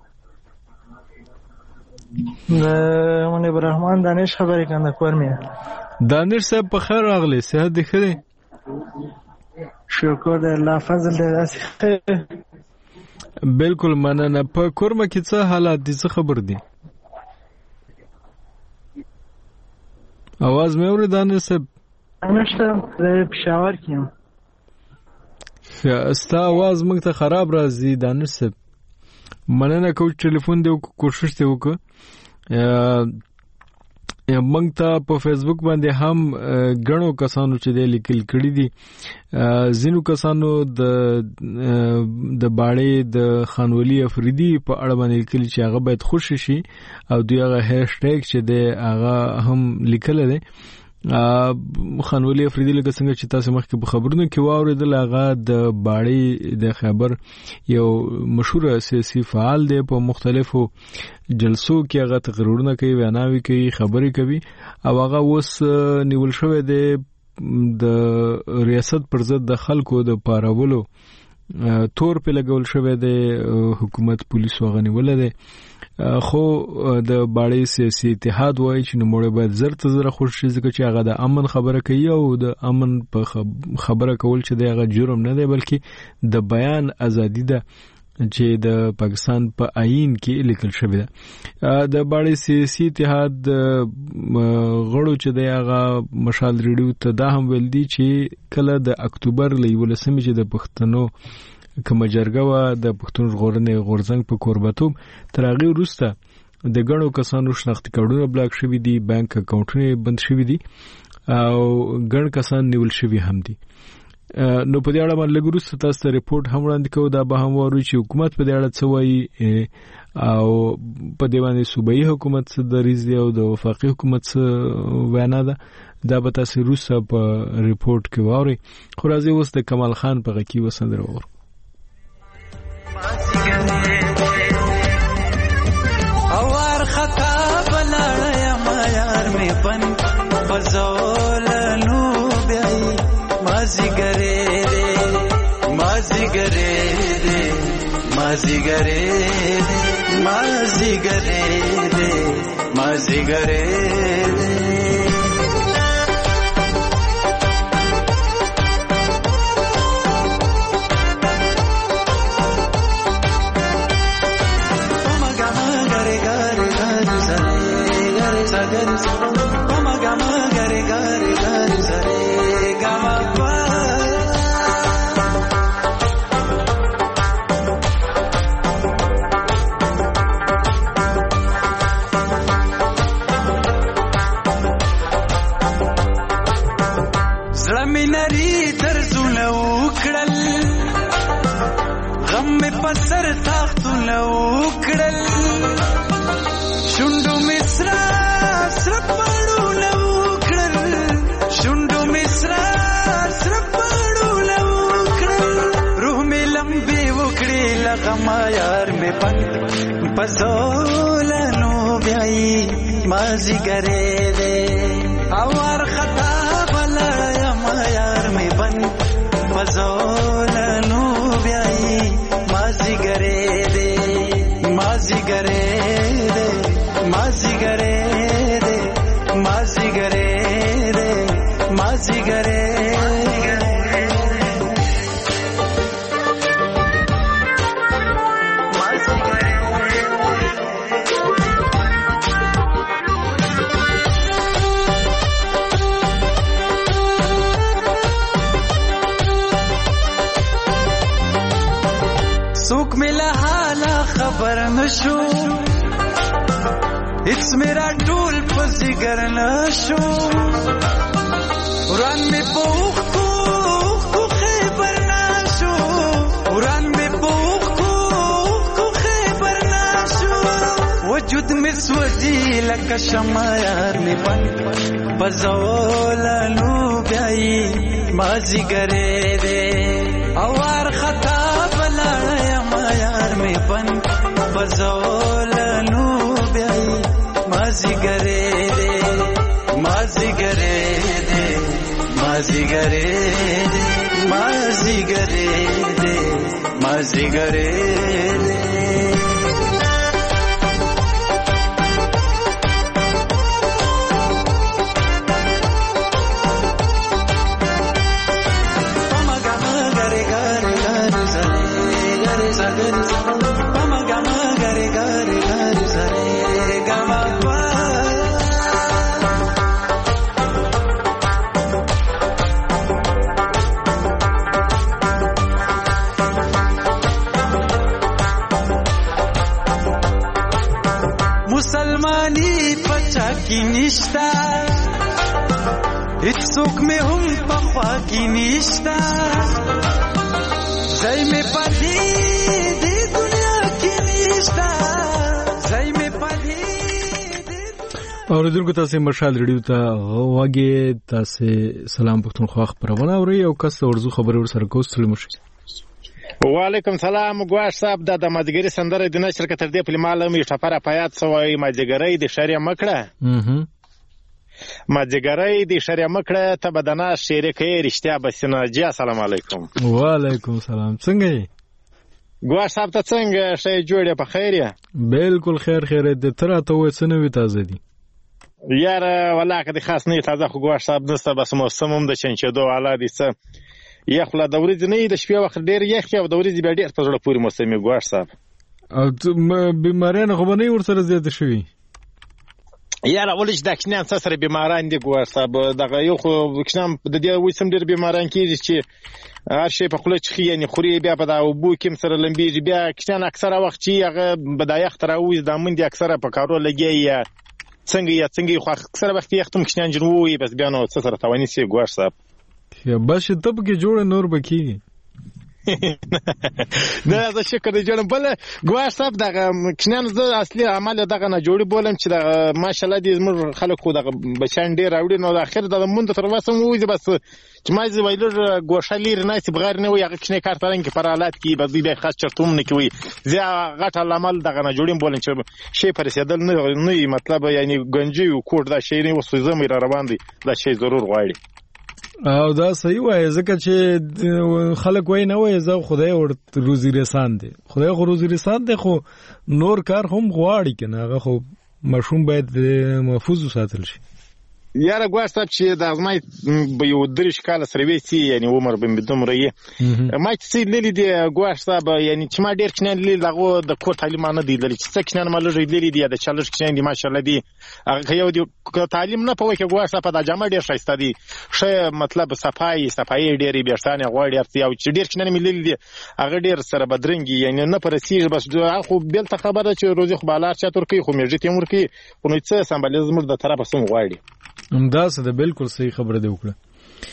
من ابراهیم دانش خبرې کنده کور مې. دانش صاحب په خیر راغلی صحت دې ښه دی؟ شکر دی الله فضل دی داسې. بالکل مننه. په کورمه کې څه حالات دي څه خبر دي؟ आवाज مې اوري دانش صاحب؟ نشته زه پېښور کې یم. ستا आवाज موږ ته خراب راځي دانش صاحب. مننه کوم ټلیفون دی کوشش ته وکړه. موږ ته په فیسبوک باندې هم غنو کسانو چې د لیکل کړي دي زینو کسانو د د باړې د خانولي افریدي په اړه باندې لیکل چې هغه باید خوشی شي او دوی هغه هاشټیګ چې د هغه هم لیکل دي. خانولي افریدي لکه څنګه چې تاسو مخکې په خبرونو کې واوریدل هغه د باړې د خبر یو مشهور سیاسي فعال دی. په مختلفو جلسو کې هغه تقریرونه کوي ویناوي کوي خبرې کوي او هغه اوس نیول شوی دی د ریاست پر ضد د خلکو د پارولو تور په لګول شوی دی. حکومت پولیس وغنیول دي خو د باړې سیاسي اتحاد وایي چې نوموړی باید زر ته زر خوش شي ځکه چې هغه د امن خبره کوي او د امن په خبره کول چې د هغه جرم نه دی بلکې د بیان ازادي ده چې د پاکستان په آئین کې لیکل شوی ده. د باړې سیاسي اتحاد غړو چې د هغه مشال ریډیو ته دا هم ویل دي چې کله د اکتوبر له یولسمې چې د پښتنو کوم جرګه وا د پښتون ژغورنې غورځنګ په کوربتوب تر هغه وروسته د غنو کسانو شناختی کارډونه بلاک شوی دي بانک اکاونټونه بند شوی دي او غن کسان نیول شوی هم دي. نو په دې اړه باندې لګروسته تاسو ته ریپورت هم وړاندې کوو. دا به هم وایي چې حکومت په دې اړه څه وایي او په دې باندې صوبایي حکومت څه دریځ دی او د وفاقي حکومت څه وینا ده. دا به تاسو روسه په ریپورت کې واوري. خو راځي اوس د کمال خان په غکی وسندره وور. اوار خطا بلاړیا ما یار می پن فزولنو بیاي مازی ګره دې مازی ګره دې مازی ګره دې مازی ګره دې مازی ګره دې پسر تاختونه وکړل شونډو مصرا سره پړونه وکړل شونډو مصرا سره پړونه وکړل روح مې لمبې وکړې لغما یار مې بند پزولنو بیاي مازیګرې دې اور خطا بلا ما یار مې بند پزولنو بیاي مازیګرې دې مازیګرې دې مازیګرې دې مازیګرې دې مازیګرې څوک مې له حاله خبر نشو هیڅ مې را ټول په ځیګر نشو وران مې په اوښکو اوښکو خیبر نشو وران مې په اوښکو اوښکو خیبر نشو وجود مې سوځي لکه شمع یار مې بند په زولنو بیاي مازیګرې دې او وارخطا بلا یار مې بند پزولنو بیاي مازیګرې دې مازیګرې دې مازیګرې دې مازیګرې دې مازیګرې دې مسلمانی پچا کی نشتا هیڅوک مې هم په خوا کې نشتا ځای مې پدې دې دنیا کې نشتا ځای مې پدې اوریدونکو تاسو مشال ریډیو ته غوږی تاسو سلام پښتونخوا خبرونه اوري او کس ورزو خبرو سره کوستل مشي وعلیکم سلام ګواښ صاحب د مازیګری سندره د نشر کتر دی په مالم شفره پيات سوې مازیګری د شریعه مکړه مازیګری د شریعه مکړه ته بدنا شریکې رښتیا بسنه جی السلام علیکم وعلیکم سلام څنګه یې ګواښ صاحب ته څنګه شې جوړه په خیر یا بالکل خیر خیر د تر ته وې سنوي تازه دي یار والله که د خاص نه تازه خو ګواښ صاحب نسته بس موسم هم د چنچدو والا دي څه یخ لا د ورځې نه د شپې وخت ډیر یخ او د ورځې بیا ډیر په زړه پورې موسم ګواښ صاحب او بیماران خو نه ورسره زیات شوي یاره ولې د کښنان سره بیماران دي ګواښ صاحب دغه یو خو کښنان د دې وسم ډیر بیماران کیږي چې هر شي په خله چخي یعنی خوري بیا په دا وبو کیم سره لمبيږي بیا کښنان اکثره وخت چې هغه بدایخ تر اوز د مندي اکثره په کارو لګي یا څنګه یا څنګه خو اکثره وخت یختم کښنان جنوي بس بیا نو څه سره تواني سي ګواښ صاحب یا بس ته به جوړ نور بکیږي دا زه شکر دې جوړم بل ګواښ صاحب دغه کښنان زه اصلي عمل دغه نه جوړي بولم چې دغه ماشاءالله دې زموږ خلکو دغه بچان ډېر راوړي نو د اخر د مونږ تر واسه مو وځي بس چې ما زه ویلر ګوښه لري نه چې بغیر نه وي هغه کښنه کار ترنګ په حالات کې به دې خاص چرتوم نه کوي زه غټ عمل دغه نه جوړم بولم چې شی پر رسیدل نه نه مطلب یعنی ګنجي او کوټ دا شی نه وسو زمې را روان دي دا شی ضرور غواړي او دا صحیح وای ځکه چې خلک وای نه وای زه خدای ور روزي رسان دي خدای خو روزي رسان دي خو نور کار هم غواړي کنه هغه خو مشروم باید محفوظ وساتل شي یاره ګواښ صاحب چې د ازمای به یو درش کال سره وېسي یعنی عمر به مدوم رہی ما چې لیدل دي ګواښ صاحب یعنی چې ما ډیر کښنه لیدل دغه د کور تعلیم نه دی لیدل چې څه کښنه ما لږ لیدل دي د چالش کښنه دي ماشاءالله دي هغه یو دی تعلیم نه پوهه کې ګواښ صاحب د جامه ډیر شایسته دي ښه مطلب صفای صفای ډیری بیرستانه غوړ ډیر او چې ډیر کښنه مې لیدل دي هغه ډیر سره بدرنګي یعنی نه پرسیږي بس خو بل ته خبره چې روزي خو بالار چا ترکی خو مېږي تیمور کې خو نو څه سمبالیزم د طرفه سم غواړي همداسې ده بالکل صحیح خبره دی وکړه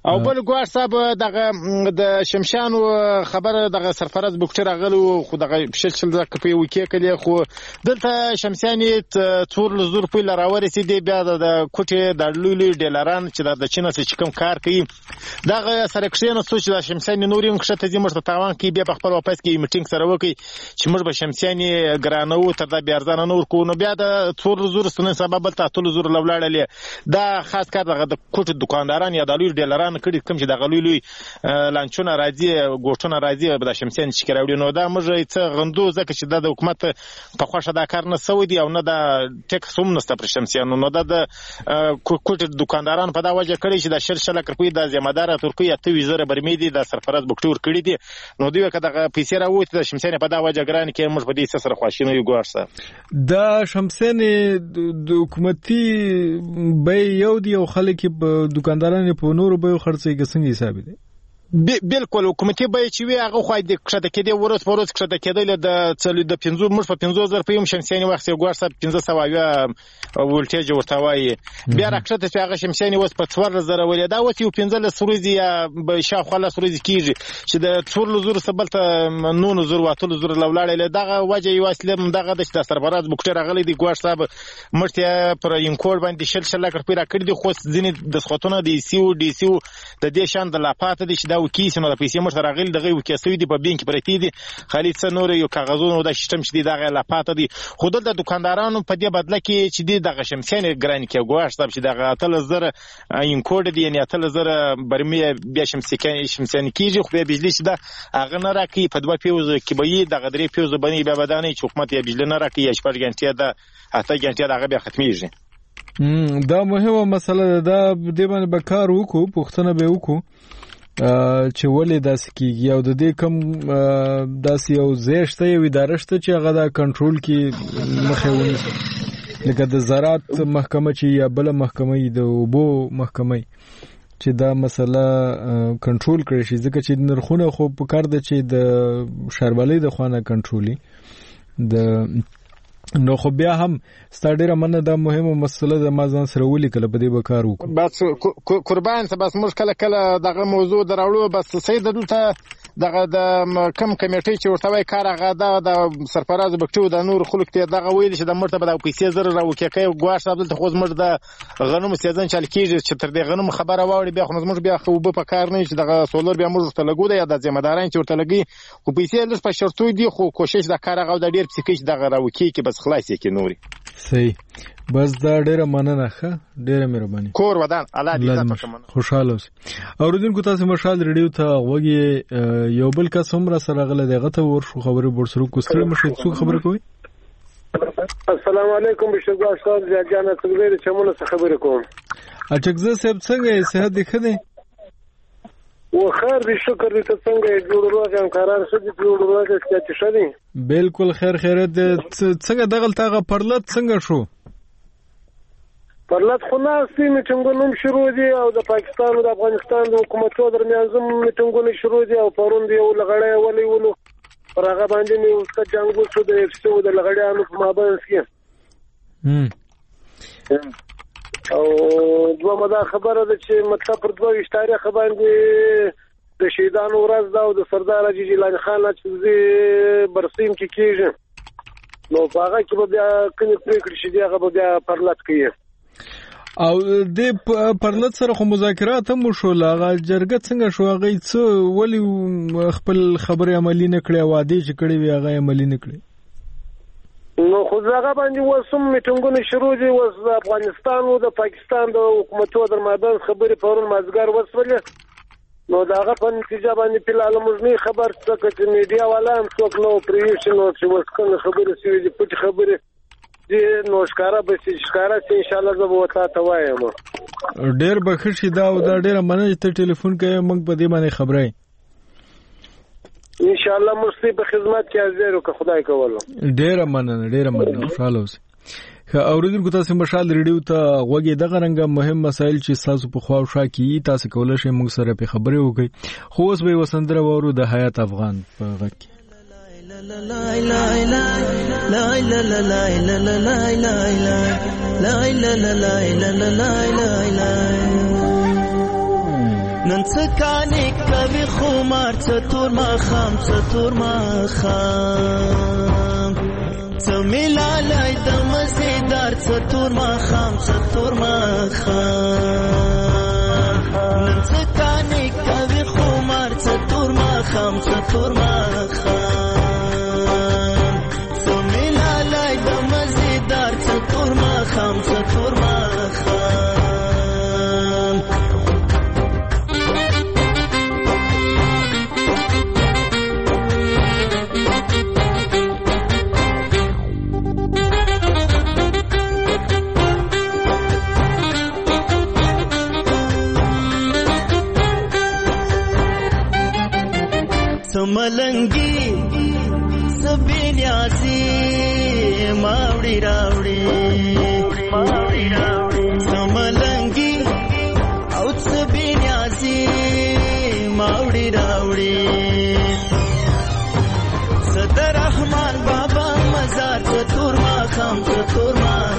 او بل ګوار صاحب دغه د شمشانو خبره دغه سرفراز بوکچر غلو خو دغه شل شل دقیقې په وکی کلی خو دلته شمشاني څور لزور په لراورسي دی بیا د کوټه د لولي ډالران چې د چینه څخه کوم کار کوي دغه سرکشن سوچ د شمشاني نورین خشته دي مرته تاوان کې بیا په خپل واپس کې میټینګ سره وکي چې موږ به شمشاني ګرانو تر د بیا ارزانه نور کو نو بیا د څور لزور سن سبب ته ټول لزور لولاړلې دا خاص کار دغه د کوټه دکانداران یا د لولي ډالران کړي کوم چې د غلوی لانچونه راځي ګوټونه راځي د شمسیان چې راوړي نو دا موږ څه غندو ځکه چې د حکومت په خوښه دا کار نه سوي دی او نه د ټیکس هم نسته پر شمسیان نو دا د کوټ دکانداران په دا وجه کړي چې د شل شل کړپی د ذمہدار ترکیه ته وزیر برمیدي د سرفراز بوکټور کړي دي نو دوی کده پیسې راوته د شمسیان په دا وجه ګران کې موږ په دې سره خواشینو یو ګورسه د شمسیان د حکومتي به یو دی او خلک په دکاندارانو په نورو به خرڅي څنګه حساب دي بالکل حکومتي به چې وی هغه خو د کښته کېدې ورځ په ورځ کښته کېدل د څلو د پنځو مش په پنځو زره په یم شمسیاني وخت یو ګور صاحب پنځه سوه یا ولټیج ورته وایي بیا راکښته چې هغه شمسیاني وس په څوار زره ولې دا وتی یو پنځه لس ورځې یا به شاوخوا لس ورځې کېږي چې د څور زور سبل ته نون زور واتل زور لولاړل دغه وجه یو اسلام دغه د سرفراز بوکټر غلي دی ګور صاحب مرته پر اینکور باندې شل شل لکه پیرا کړی دی خو ځینې د سخوتونه دی سیو دی سیو د دې شان د لاپات دي چې وکیسنو د پیسې مر سره غل دغه وکیسوي دی په بانک پرتی دي خالد سنور یو کاغذونو د سیستم چې دغه لاپات دي خود د دکاندارانو په دې بدله کې چې دی دغه شمسیان ګران کې ګواښ صاحب چې دغه اتل زره این کوډ دی یعنی اتل زره برمی بیا شمسیان شمسیان کیږي خو به بجلی چې دا هغه نه راکې په دوه پیوز کې به دغه درې پیوز باندې بیا بدانې چې حکومت یې بجلی نه راکې یا شپږ غنټه ده اته غنټه دغه بیا ختميږي دا مهمه مسله ده د باندې به کار وکړو پښتنه به وکړو چې ولې داسې کیږي او د دې کم داسې یو زیشته یو اداره شته چې هغه د کنټرول کې مخه ونیسي لکه د زراعت محکمه چې یا بل محکمه د اوبو محکمه چې دا مسله کنټرول کړي شي ځکه چې نرخونه خو په کار ده چې د شربالۍ د خوانه کنټرولي د نو خو بیا هم ستاډیره مننه دا مهمه مسله د مازان سره ولي کله په دې به کار وکړو بس قربان ته بس موږ کله کله دغه موضوع دراوړو بس سید دلته دغه د کم کمیټې چې ورته وای کار هغه د سرفراز بکټو د نور خلک ته دغه ویل چې د مرتبه د پیسې زره راوکې کوي ګواښ صاحب دلته خو زموږ د غنمو سیزن چل کېږي چې تر دې غنم خبره واوري بیا خو زموږ بیا خو په کار نه چې دغه سولر بیا موږ ته لګو دی یا د ذمہداران چې ورته لګي خو پیسې لږ په شرطو دي خو کوشش د کار هغه د ډیر پسکیچ دغه راوکې کې بس خلاص یې کې نوري صحیح بس دا ډیره مننه ښه ډیره مهرباني کور ودان الله دې عزت وکړي خوشاله اوسئ اوریدونکو تاسو مشال ریډیو ته وګي یو بل کس هم را سره غله دغه ته ورشو خبرې ورسره کوستره مشه څو خبرې کوي السلام علیکم بشګا صاحب ځاګانه څنګه چمونه څه خبرې کوم اچګزه صاحب څنګه صحت دې خده و خیر دې شکر دې څنګه جوړ راځم قرار شې دې جوړ راځي چې شې دې بالکل خیر خیرت څنګه دغه تاغه پرلط څنګه شو پرلط خو نه سي میټنګونه شروع دي او د پاکستان او د افغانستان د حکومتونو درمیان زم میټنګونه شروع دي او پرون دی یو لغړی ولې ولو پر هغه باندې نو څه جنگ وشو د افسو د لغړیانو په مابین کې او دوه مدا خبره ده چې مطلب پر دوه تاریخ باندې د شهیدانو ورځ دا او د سردار حاجي جیلانی خان چې برسیم کې کېږي نو هغه کې بیا کني پریکړه شي هغه بیا پرلط کوي او د پرلط سره خو مذاکرات هم شو لاغه جرګه څنګه شو هغه څه ولی خپل خبره عملی نه کړې وعده چې کړې وی هغه عملی نه کړې نو خو هغه باندې وسم میټنګونه شروع دي وس د افغانستان او د پاکستان د حکومتونو درمیان خبرې پرون مازګر وسولې نو داغه په نتیجه باندې په اړه موږ نه خبر څه چې میډیا والا هم څوک نو پریشن او چې وسکنه خبرې سوي دي پټ خبرې دي نو ښکارا به چې ښکارا چې ان شاء الله زه به وتا ته وایم ډېر بخښي دا او دا ډېر مننه ته ټلیفون کوي موږ په دې باندې خبرای ان شاء الله مرسي په خدمت کې حاضر او خدای کولو ډېر مننه ډېر مننه خوشاله اوسئ اوریدونکو تاسو مشال ریډیو ته غوږی دغه رنګه مهم مسایل چې تاسو په خواو شا کې تاسو کولای شئ موږ سره په خبرې وکړئ خو اوس به وسندره وورو د حیات افغان په غږ کې لا لا لا لا لا لا لا لا لا لا لا لا لا لا لا لا لا نن څه کانې کوي خمار څه تور ماښام څه تور ماښام څه ملالای د مزیدار څه تور ماښام څه تور ماښام نن څه کانې کوي خمار څه تور ماښام څه تور ماښام څه ملالای د مزیدار څه تور ماښام څه تور ماښام ملنگی سبینیاسی ماوڑی راوڑی ملنگی او سبینیاسی ماوڑی راوڑی صدر رحمان بابا مزار چطور ماخام چطور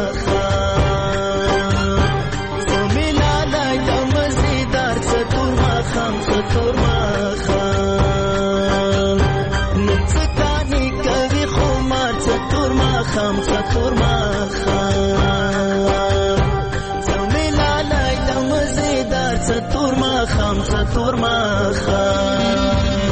ماخام سمیلا لای دمزیدار چطور ماخام چطور ماخام خام چطور ماخام زمیلا لای د مزیدار چطور ماخام چطور ماخام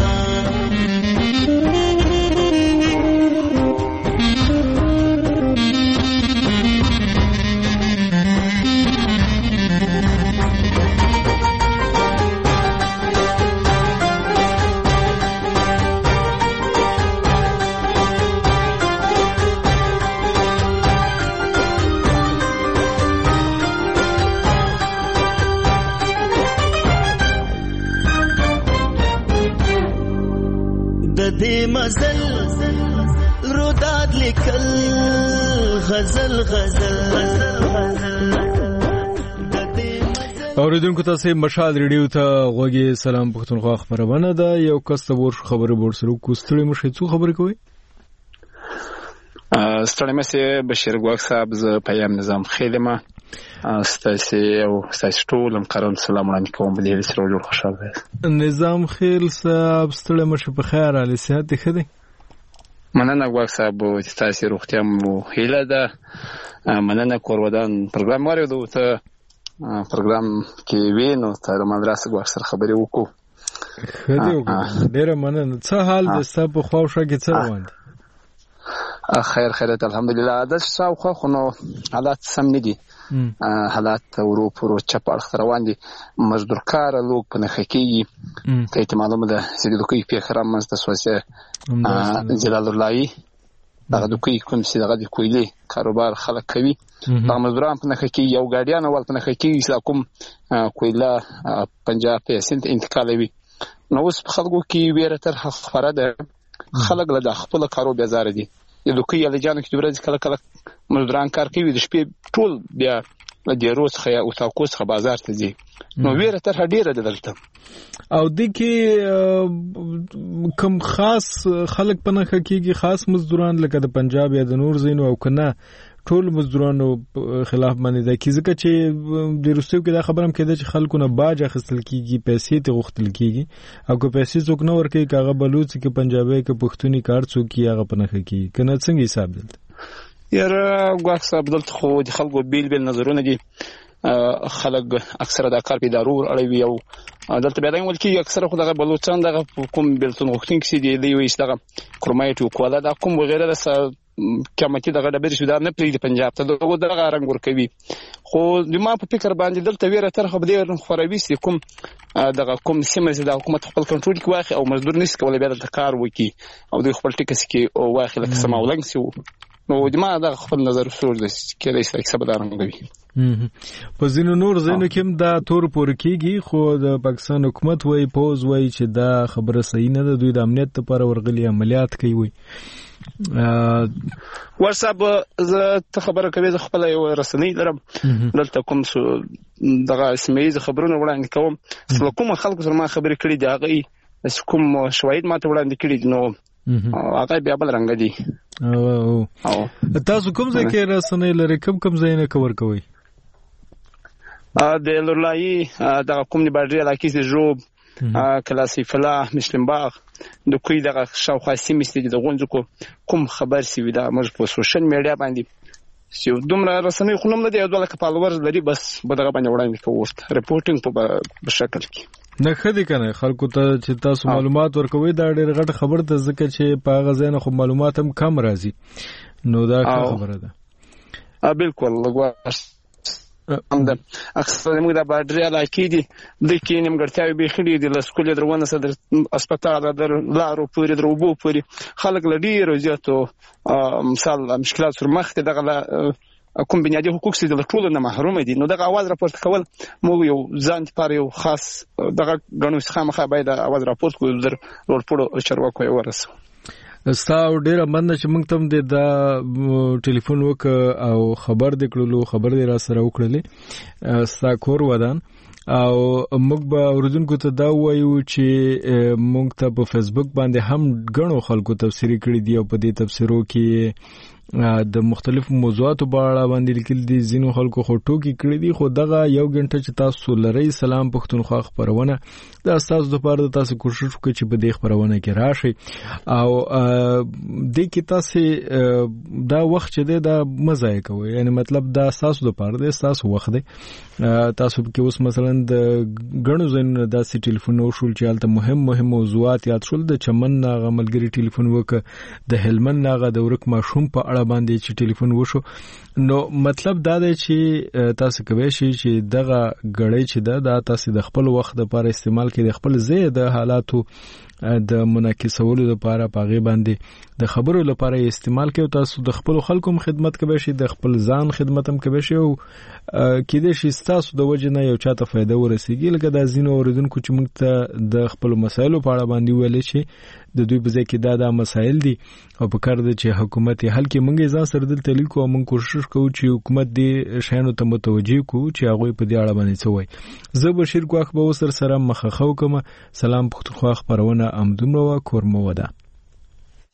مزل روداد لیکل غزل غزل اوریدونکو تاسو مشال ریډیو ته غوږی سلام پښتونخوا خبرونه ده یو کس ته ور خبره بور سره کوستړی مشه څو خبرې کوي ستړی مشه بشیر ګواک صاحب ز پیام نظام خیلمه ستاسو او ستاسو ټول مقرن سلام علیکم کوم بل هیڅ سره جوړ خوشاله نظام خیل صاحب ستړی مشه په خیر علي صحت ښه دی مننه ګواک صاحب ستاسو روغتیا مو هیله ده مننه کورودان پروګرام وریدو ته پروګرام کې وینو تر مدرسې ګواک سره خبرې وکړو ښه دی ډیر مننه څه حال د ستاسو په خواوشه کې څه روان دي خیر خیرت الحمدلله د شاوخوا خو نو حالات سم نه دي حالات ورو پرو چپاړ روان دي مزدور کار لوګ په نخکی ته احتمالوم ده چې د کوی په خرام مست سوسه جلال الله دغه د کوی کوم چې دغه د کویلې کاروبار خلک کوي په مزدوران په نخکی یو ګاډیان ول په نخکی چې کوم کویلا پنجاب ته سنت انتقالوي نو اوس په خلکو کې ویره تر خبره ده خلک له خپل کارو بیزار دي د دوی یله جانو کې ورځ کله کله مزدوران کار کوي د شپې ټول بیا د روز خیا او تاسو څخه بازار ته ځي نو ویره تر ډیره ده دلته او د کې کوم خاص خلک پنه کېږي خاص مزدوران لکه د پنجاب یا د نور زینو او کنه ټول مزدورانو خلاف باندې دا کی ځکه چې د روسیو کې دا خبرم کېده چې خلکو نه باج اخیستل کیږي پیسې ته غوښتل کیږي او که پیسې څوک نه ورکړي کاغه بلوچ کې پنجابي کې پښتوني کار څوک یې غو پنه کوي کنه څنګه حساب دلته یاره ګواک صاحب دلته خو د خلکو بیل بیل نظرونه دي خلک اکثره د کار په ادارو اړوي او دلته بیا د ولکې اکثره خو دغه بلوچستان دغه کوم بیلتون غوښتونکي سي دی دی وایي دغه کرمایټ او کولا دا کوم وغیرہ د کمکی دغه د بیرشو دا نه پریږي پنجاب ته دغه دغه رنگ ور کوي خو د ما په فکر باندې دلته ویره تر خو به خوروي سي کوم دغه کوم سیمه د حکومت خپل کنټرول کې واخی او مزدور نس کولای بیا د کار وکي او د خپل ټیکس کې او واخی لکه سماولنګ سي نو د ما د خپل نظر سور د کېدای شي حساب دارنګوي په ځینو نور ځینو کې دا تور پور کېږي خو د پاکستان حکومت وایي پوز وایي چې دا خبره صحیح نه ده دوی د امنیت لپاره ورغلي عملیات کوي ورساب زه ته خبره کوي زه خپل یو رسنۍ لرم دلته کوم دغه اسمعي خبرونه وړاندې کوم څلور کوم خلکو سره ما خبرې کړې دي هغه کوم شواهد ماته وړاندې کړي نو هغه بیا بل رنګ دي او تاسو کوم ځای کې رسنۍ لري کوم کوم ځای نه کور کوي د لورلایي د کوم نه باندې علاقې د جوب کلاسي فلاح مسلم باغ د کوی دغه شاوخوا سیمې ستې د غونځو کوم خبر سی وي دا موږ په سوشل میډیا باندې سیو دومره رسنۍ خو نوم نه دی دوه لکه فالوورز لري بس به دغه باندې وړاندې کوو ورته ریپورټینګ په شکل کې نه خدي کنه خلکو ته چې تاسو معلومات ورکوي دا ډېر غټ خبر ته ځکه چې په هغه ځای نه خو معلومات هم کم راځي نو دا خبره ده ا بالکل لګوا هم ده اکثر موږ د باډري علاقې دي د کې نیمګړتیاوې به خېلې دي له سکول درونه صدر هسپتال در لارو پورې دروبو پورې خلک لډیر زیاتو مثال مشکلات سر مخ ته دغه کوم بنیادی حقوق سي د ټولو نه محروم دي نو دغه आवाज راپورټ کول مو یو ځان لپاره یو خاص دغه غنو خامخا باید आवाज راپورټ کول در ورپړو چرواکو ورسو استاو ډیره مننه چې موږ تم د دا ټلیفون وک او خبر د کړلو خبر د را سره وکړلې ستا کور ودان او موږ به اوردونکو ته دا وایو چې موږ ته په فیسبوک باندې هم غنو خلکو تفسیری کړی دی او په دې تفسیرو کې د مختلفو موضوعاتو په اړه باندې لیکل دي زینو خلکو خټو کې کړی دي خو دغه یو غنټه چې تاسو لری سلام پښتونخوا خبرونه دا تاسو د پاره تاسو کوشش وکړئ چې په دې خبرونه کې راشي او د کې تاسو دا وخت چې دا مزه کوي یعنی مطلب دا تاسو د پاره د تاسو وخت دی تاسو کې اوس مثلا د غنو زین داسې ټلیفون او شول چې البته مهم مهم موضوعات یاد شول د چمن ناغه ملګری ټلیفون وک د هلمن ناغه د ورک ماشوم په اړه باندې چې ټلیفون وشو نو مطلب دا دی چې تاسو کوي چې دغه غړې چې دا تاسو د خپل وخت لپاره استعمال کړئ د خپل زی د حالاتو د منعکسولو لپاره پاغي باندې د خبرو لپاره استعمال کوي تاسو د خپل خلکو خدمت کوي شي د خپل ځان خدمت هم کوي شي او کېدې شي تاسو د وجه نه یو چاته فائدہ ورسیږي لکه د زینو اوریدونکو چې موږ ته د خپل مسایلو په اړه باندې ویل شي د دوی په ځای کې دا د مسایل دي او په کار دي چې حکومت حل کې موږ ځان سره دلته لیکو او موږ کوشش کوو چې حکومت دې شانو ته متوجي کو چې هغه په دې اړه باندې څه وایي زه بشیر کوخ به وسر سره مخخو کوم سلام پښتونخوا خبرونه امدومره کورمو ودا